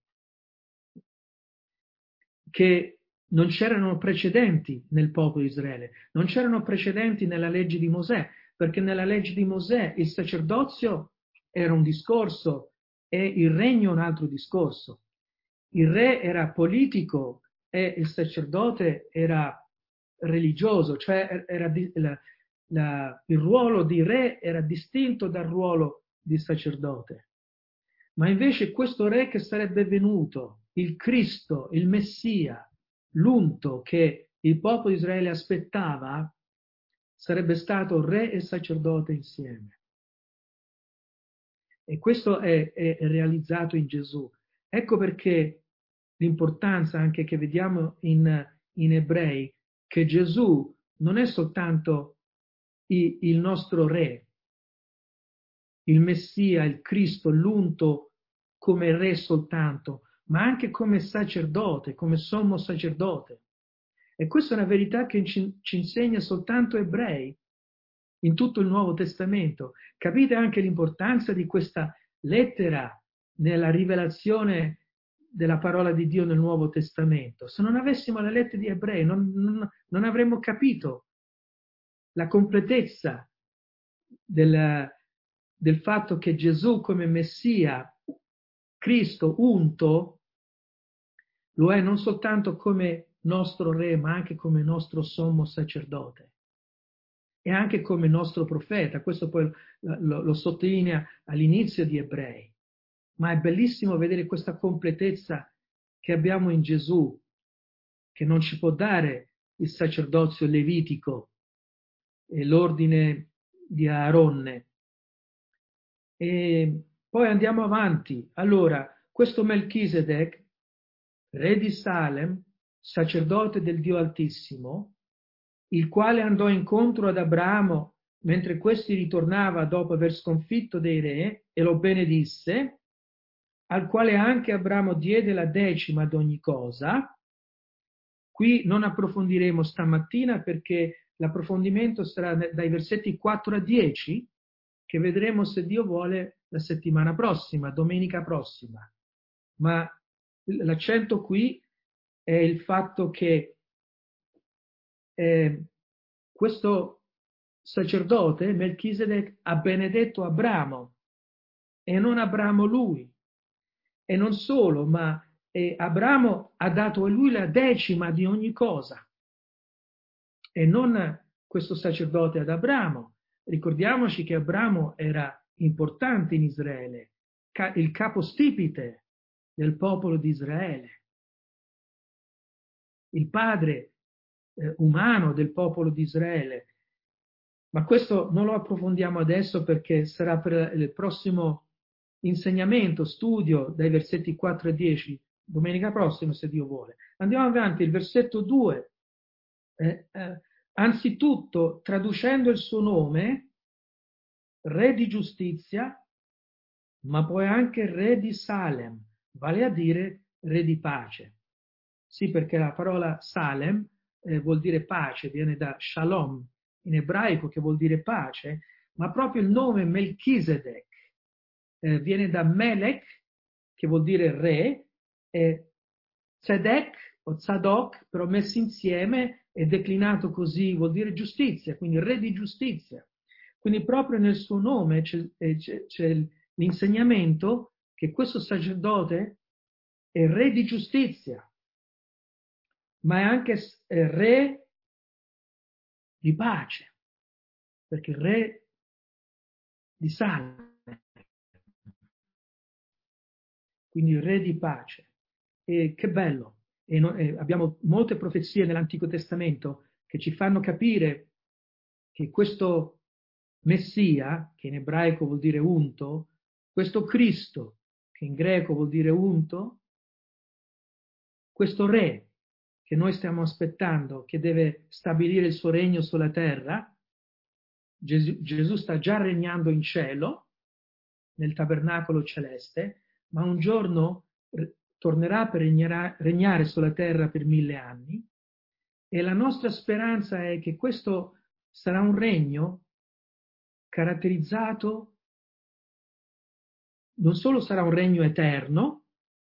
che non c'erano precedenti nel popolo di Israele, non c'erano precedenti nella legge di Mosè, perché nella legge di Mosè il sacerdozio era un discorso e il regno un altro discorso. Il re era politico e il sacerdote era religioso, cioè era di, la, la, il ruolo di re era distinto dal ruolo di sacerdote. Ma invece questo re che sarebbe venuto, il Cristo, il Messia, l'unto che il popolo di Israele aspettava, sarebbe stato re e sacerdote insieme. E questo è, è realizzato in Gesù. Ecco perché l'importanza anche che vediamo in, in Ebrei, che Gesù non è soltanto il, il nostro re, il Messia, il Cristo, l'unto come re soltanto, ma anche come sacerdote, come sommo sacerdote. E questa è una verità che ci, ci insegna soltanto Ebrei in tutto il Nuovo Testamento. Capite anche l'importanza di questa lettera nella rivelazione della parola di Dio nel Nuovo Testamento. Se non avessimo la lettera di Ebrei non, non, non avremmo capito la completezza del, del fatto che Gesù come Messia, Cristo unto, lo è non soltanto come nostro re, ma anche come nostro sommo sacerdote e anche come nostro profeta. Questo poi lo, lo sottolinea all'inizio di Ebrei. Ma è bellissimo vedere questa completezza che abbiamo in Gesù, che non ci può dare il sacerdozio levitico e l'ordine di Aaronne. E poi andiamo avanti. Allora, questo Melchisedec, re di Salem, sacerdote del Dio Altissimo, il quale andò incontro ad Abramo mentre questi ritornava dopo aver sconfitto dei re e lo benedisse, al quale anche Abramo diede la decima ad ogni cosa. Qui non approfondiremo stamattina perché l'approfondimento sarà dai versetti quattro a dieci, che vedremo se Dio vuole la settimana prossima, domenica prossima. Ma l'accento qui è il fatto che eh, questo sacerdote, Melchisedec, ha benedetto Abramo e non Abramo lui. E non solo, ma eh, Abramo ha dato a lui la decima di ogni cosa e non questo sacerdote ad Abramo. Ricordiamoci che Abramo era importante in Israele, ca- il capostipite del popolo di Israele, il padre eh, umano del popolo di Israele. Ma questo non lo approfondiamo adesso perché sarà per il prossimo insegnamento, studio dai versetti quattro e dieci, domenica prossima se Dio vuole. Andiamo avanti, il versetto due. Eh, eh, anzitutto, traducendo il suo nome, re di giustizia, ma poi anche re di Salem, vale a dire re di pace. Sì, perché la parola Salem eh, vuol dire pace, viene da Shalom, in ebraico che vuol dire pace, ma proprio il nome Melchisedec eh, viene da Melech, che vuol dire re, e Tzedek o Tzadok, però messi insieme e declinato così, vuol dire giustizia, quindi re di giustizia. Quindi proprio nel suo nome c'è, c'è, c'è l'insegnamento che questo sacerdote è re di giustizia, ma è anche re di pace, perché il re di Salem, quindi il re di pace. E che bello! E no, e abbiamo molte profezie nell'Antico Testamento che ci fanno capire che questo Messia, che in ebraico vuol dire unto, questo Cristo, che in greco vuol dire unto, questo re che noi stiamo aspettando, che deve stabilire il suo regno sulla terra, Gesù, Gesù sta già regnando in cielo, nel tabernacolo celeste, ma un giorno tornerà per regnare, regnare sulla terra per mille anni, e la nostra speranza è che questo sarà un regno caratterizzato, non solo sarà un regno eterno,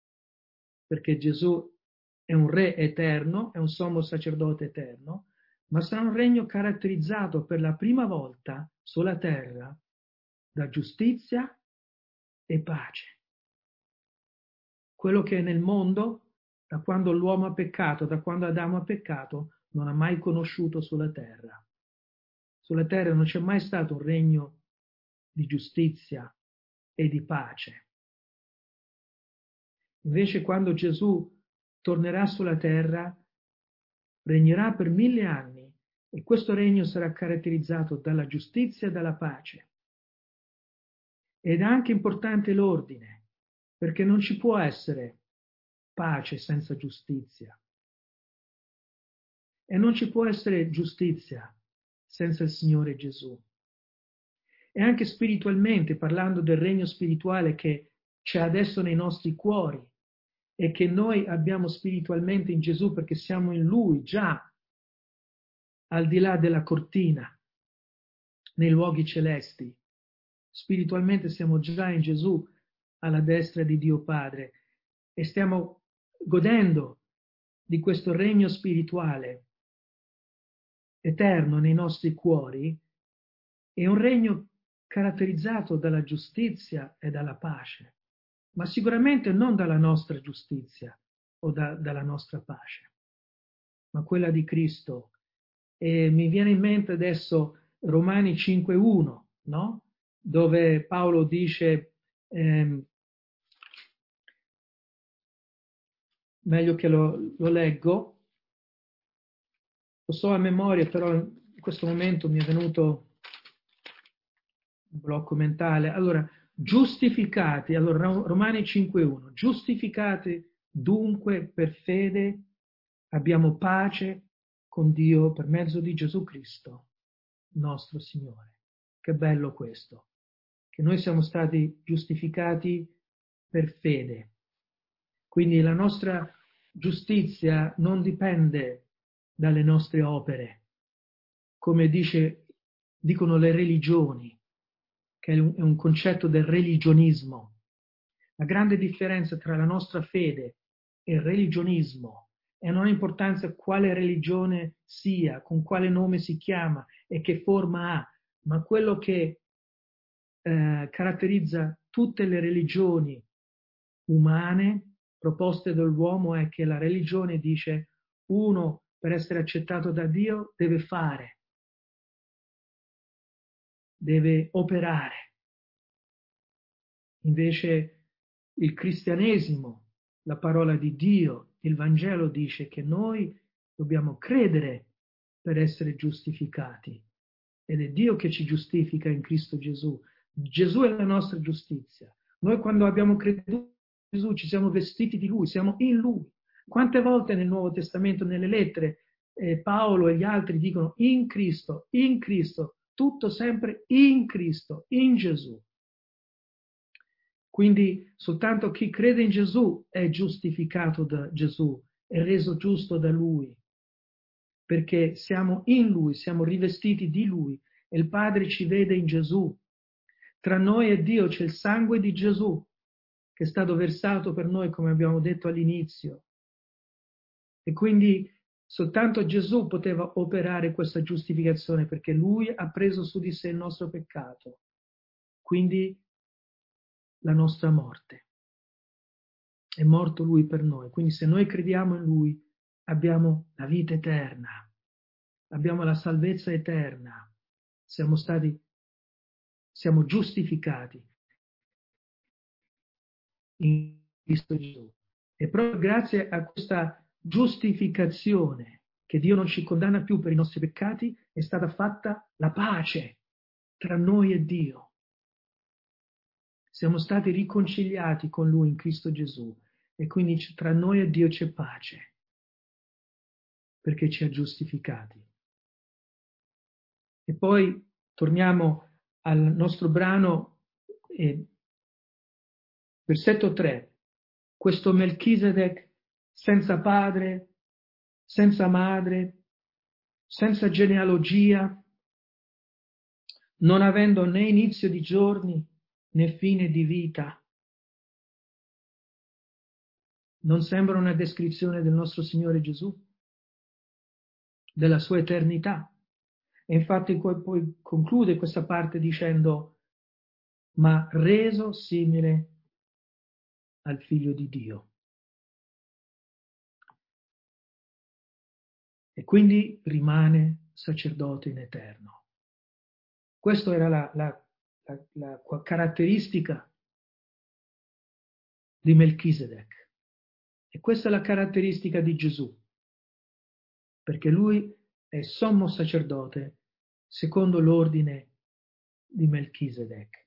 perché Gesù è un re eterno, è un sommo sacerdote eterno, ma sarà un regno caratterizzato per la prima volta sulla terra da giustizia e pace. Quello che è nel mondo, da quando l'uomo ha peccato, da quando Adamo ha peccato, non ha mai conosciuto sulla terra. Sulla terra non c'è mai stato un regno di giustizia e di pace. Invece quando Gesù tornerà sulla terra, regnerà per mille anni e questo regno sarà caratterizzato dalla giustizia e dalla pace. Ed è anche importante l'ordine, perché non ci può essere pace senza giustizia. E non ci può essere giustizia senza il Signore Gesù. E anche spiritualmente, parlando del regno spirituale che c'è adesso nei nostri cuori e che noi abbiamo spiritualmente in Gesù perché siamo in Lui già al di là della cortina, nei luoghi celesti. Spiritualmente siamo già in Gesù alla destra di Dio Padre e stiamo godendo di questo regno spirituale eterno nei nostri cuori. È un regno caratterizzato dalla giustizia e dalla pace, ma sicuramente non dalla nostra giustizia o da, dalla nostra pace, ma quella di Cristo. E mi viene in mente adesso Romani cinque uno, no? Dove Paolo dice, ehm, meglio che lo, lo leggo, lo so a memoria, però in questo momento mi è venuto un blocco mentale. Allora, giustificati, allora Romani cinque uno, giustificati dunque per fede abbiamo pace con Dio per mezzo di Gesù Cristo, nostro Signore. Che bello questo, che noi siamo stati giustificati per fede. Quindi la nostra giustizia non dipende dalle nostre opere, come dice, dicono le religioni, che è un, è un concetto del religionismo. La grande differenza tra la nostra fede e il religionismo, e non ha importanza quale religione sia, con quale nome si chiama e che forma ha, ma quello che eh, caratterizza tutte le religioni umane proposte dall'uomo è che la religione dice uno per essere accettato da Dio deve fare, deve operare. Invece il cristianesimo, la parola di Dio, il Vangelo dice che noi dobbiamo credere per essere giustificati ed è Dio che ci giustifica in Cristo Gesù. Gesù è la nostra giustizia. Noi quando abbiamo creduto in Gesù ci siamo vestiti di Lui, siamo in Lui. Quante volte nel Nuovo Testamento, nelle lettere, eh, Paolo e gli altri dicono in Cristo, in Cristo, tutto sempre in Cristo, in Gesù. Quindi soltanto chi crede in Gesù è giustificato da Gesù, è reso giusto da Lui, perché siamo in Lui, siamo rivestiti di Lui e il Padre ci vede in Gesù. Tra noi e Dio c'è il sangue di Gesù che è stato versato per noi, come abbiamo detto all'inizio. E quindi soltanto Gesù poteva operare questa giustificazione perché Lui ha preso su di sé il nostro peccato. Quindi la nostra morte. È morto Lui per noi. Quindi se noi crediamo in Lui abbiamo la vita eterna, abbiamo la salvezza eterna, siamo stati, siamo giustificati in Cristo Gesù. E proprio grazie a questa giustificazione che Dio non ci condanna più per i nostri peccati è stata fatta la pace tra noi e Dio. Siamo stati riconciliati con Lui in Cristo Gesù e quindi tra noi e Dio c'è pace perché ci ha giustificati. E poi torniamo al nostro brano, eh, versetto tre. Questo Melchisedec senza padre, senza madre, senza genealogia, non avendo né inizio di giorni né fine di vita. Non sembra una descrizione del nostro Signore Gesù? della sua eternità. E infatti poi, poi conclude questa parte dicendo: ma reso simile al Figlio di Dio. E quindi rimane sacerdote in eterno. Questa era la, la, la, la caratteristica di Melchisedec. E questa è la caratteristica di Gesù, perché lui è sommo sacerdote secondo l'ordine di Melchisedec.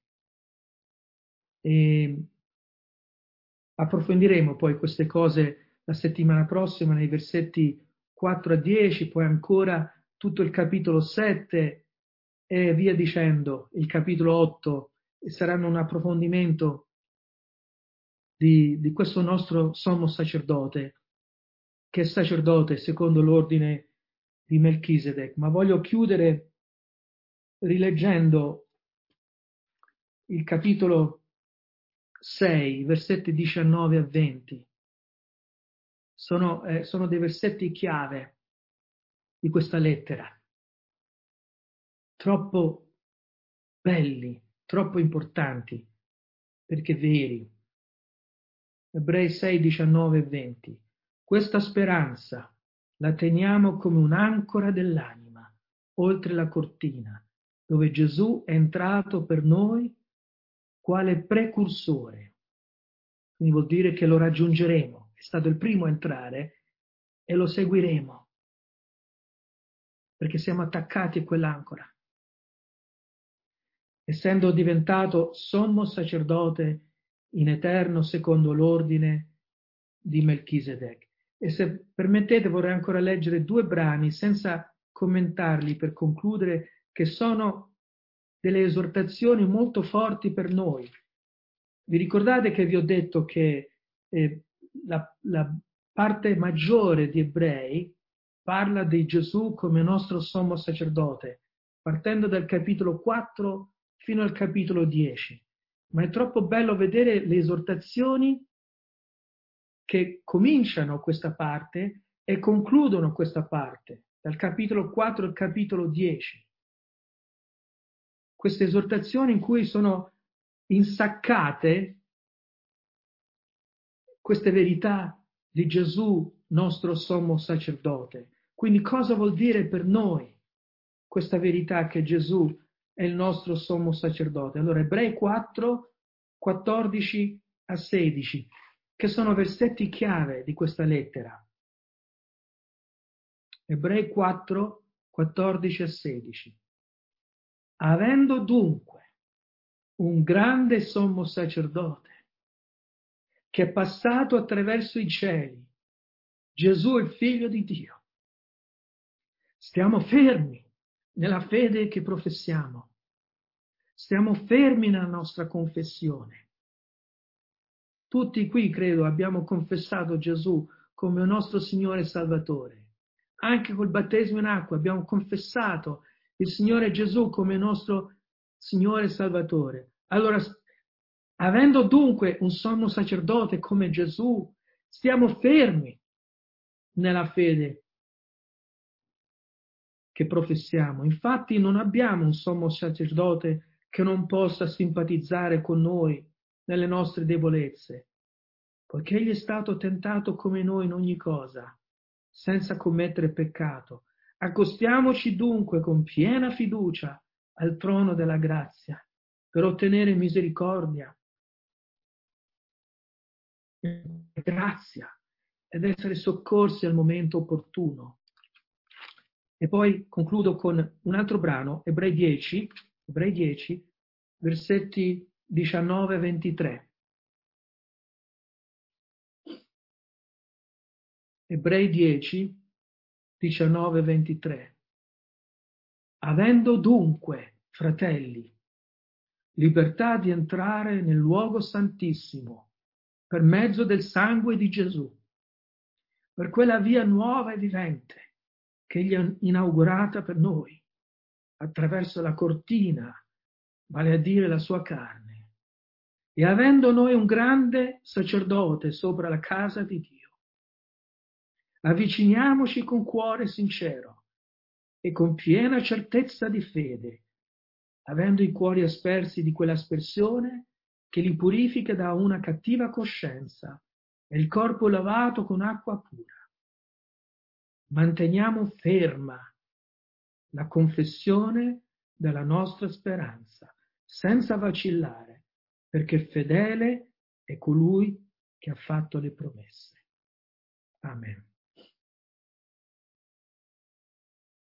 E approfondiremo poi queste cose la settimana prossima nei versetti quattro a dieci, poi ancora tutto il capitolo sette e via dicendo, il capitolo otto, e saranno un approfondimento di, di questo nostro sommo sacerdote, che è sacerdote secondo l'ordine di Melchisedec. Ma voglio chiudere rileggendo il capitolo sei, versetti diciannove a venti. Sono, eh, sono dei versetti chiave di questa lettera, troppo belli, troppo importanti, perché veri. Ebrei sei, diciannove e venti. Questa speranza la teniamo come un'ancora dell'anima, oltre la cortina, dove Gesù è entrato per noi quale precursore. Quindi vuol dire che lo raggiungeremo. È stato il primo a entrare e lo seguiremo, perché siamo attaccati a quell'ancora. Essendo diventato sommo sacerdote in eterno secondo l'ordine di Melchisedec. E se permettete vorrei ancora leggere due brani senza commentarli per concludere, che sono delle esortazioni molto forti per noi. Vi ricordate che vi ho detto che eh, la, la parte maggiore di Ebrei parla di Gesù come nostro sommo sacerdote, partendo dal capitolo quattro fino al capitolo dieci. Ma è troppo bello vedere le esortazioni che cominciano questa parte e concludono questa parte, dal capitolo quattro al capitolo dieci. Queste esortazioni in cui sono insaccate queste verità di Gesù, nostro sommo sacerdote. Quindi cosa vuol dire per noi questa verità che Gesù è il nostro sommo sacerdote? Allora, Ebrei quattro, quattordici a sedici, che sono versetti chiave di questa lettera. Ebrei quattro, quattordici a sedici. Avendo dunque un grande sommo sacerdote che è passato attraverso i cieli, Gesù il Figlio di Dio, stiamo fermi nella fede che professiamo, stiamo fermi nella nostra confessione. Tutti qui, credo, abbiamo confessato Gesù come nostro Signore e Salvatore. Anche col battesimo in acqua abbiamo confessato il Signore Gesù come nostro Signore e Salvatore. Allora, avendo dunque un sommo sacerdote come Gesù, stiamo fermi nella fede che professiamo. Infatti non abbiamo un sommo sacerdote che non possa simpatizzare con noi nelle nostre debolezze, poiché egli è stato tentato come noi in ogni cosa, senza commettere peccato. Accostiamoci dunque con piena fiducia al trono della grazia, per ottenere misericordia, grazia, ed essere soccorsi al momento opportuno. E poi concludo con un altro brano, Ebrei dieci, Ebrei dieci, versetti diciannove e ventitré. Ebrei dieci, diciannove e ventitré. Avendo dunque, fratelli, libertà di entrare nel luogo santissimo per mezzo del sangue di Gesù, per quella via nuova e vivente che egli ha inaugurata per noi, attraverso la cortina, vale a dire la sua carne, e avendo noi un grande sacerdote sopra la casa di Dio, avviciniamoci con cuore sincero, e con piena certezza di fede, avendo i cuori aspersi di quell'aspersione che li purifica da una cattiva coscienza e il corpo lavato con acqua pura. Manteniamo ferma la confessione della nostra speranza, senza vacillare, perché fedele è colui che ha fatto le promesse. Amen.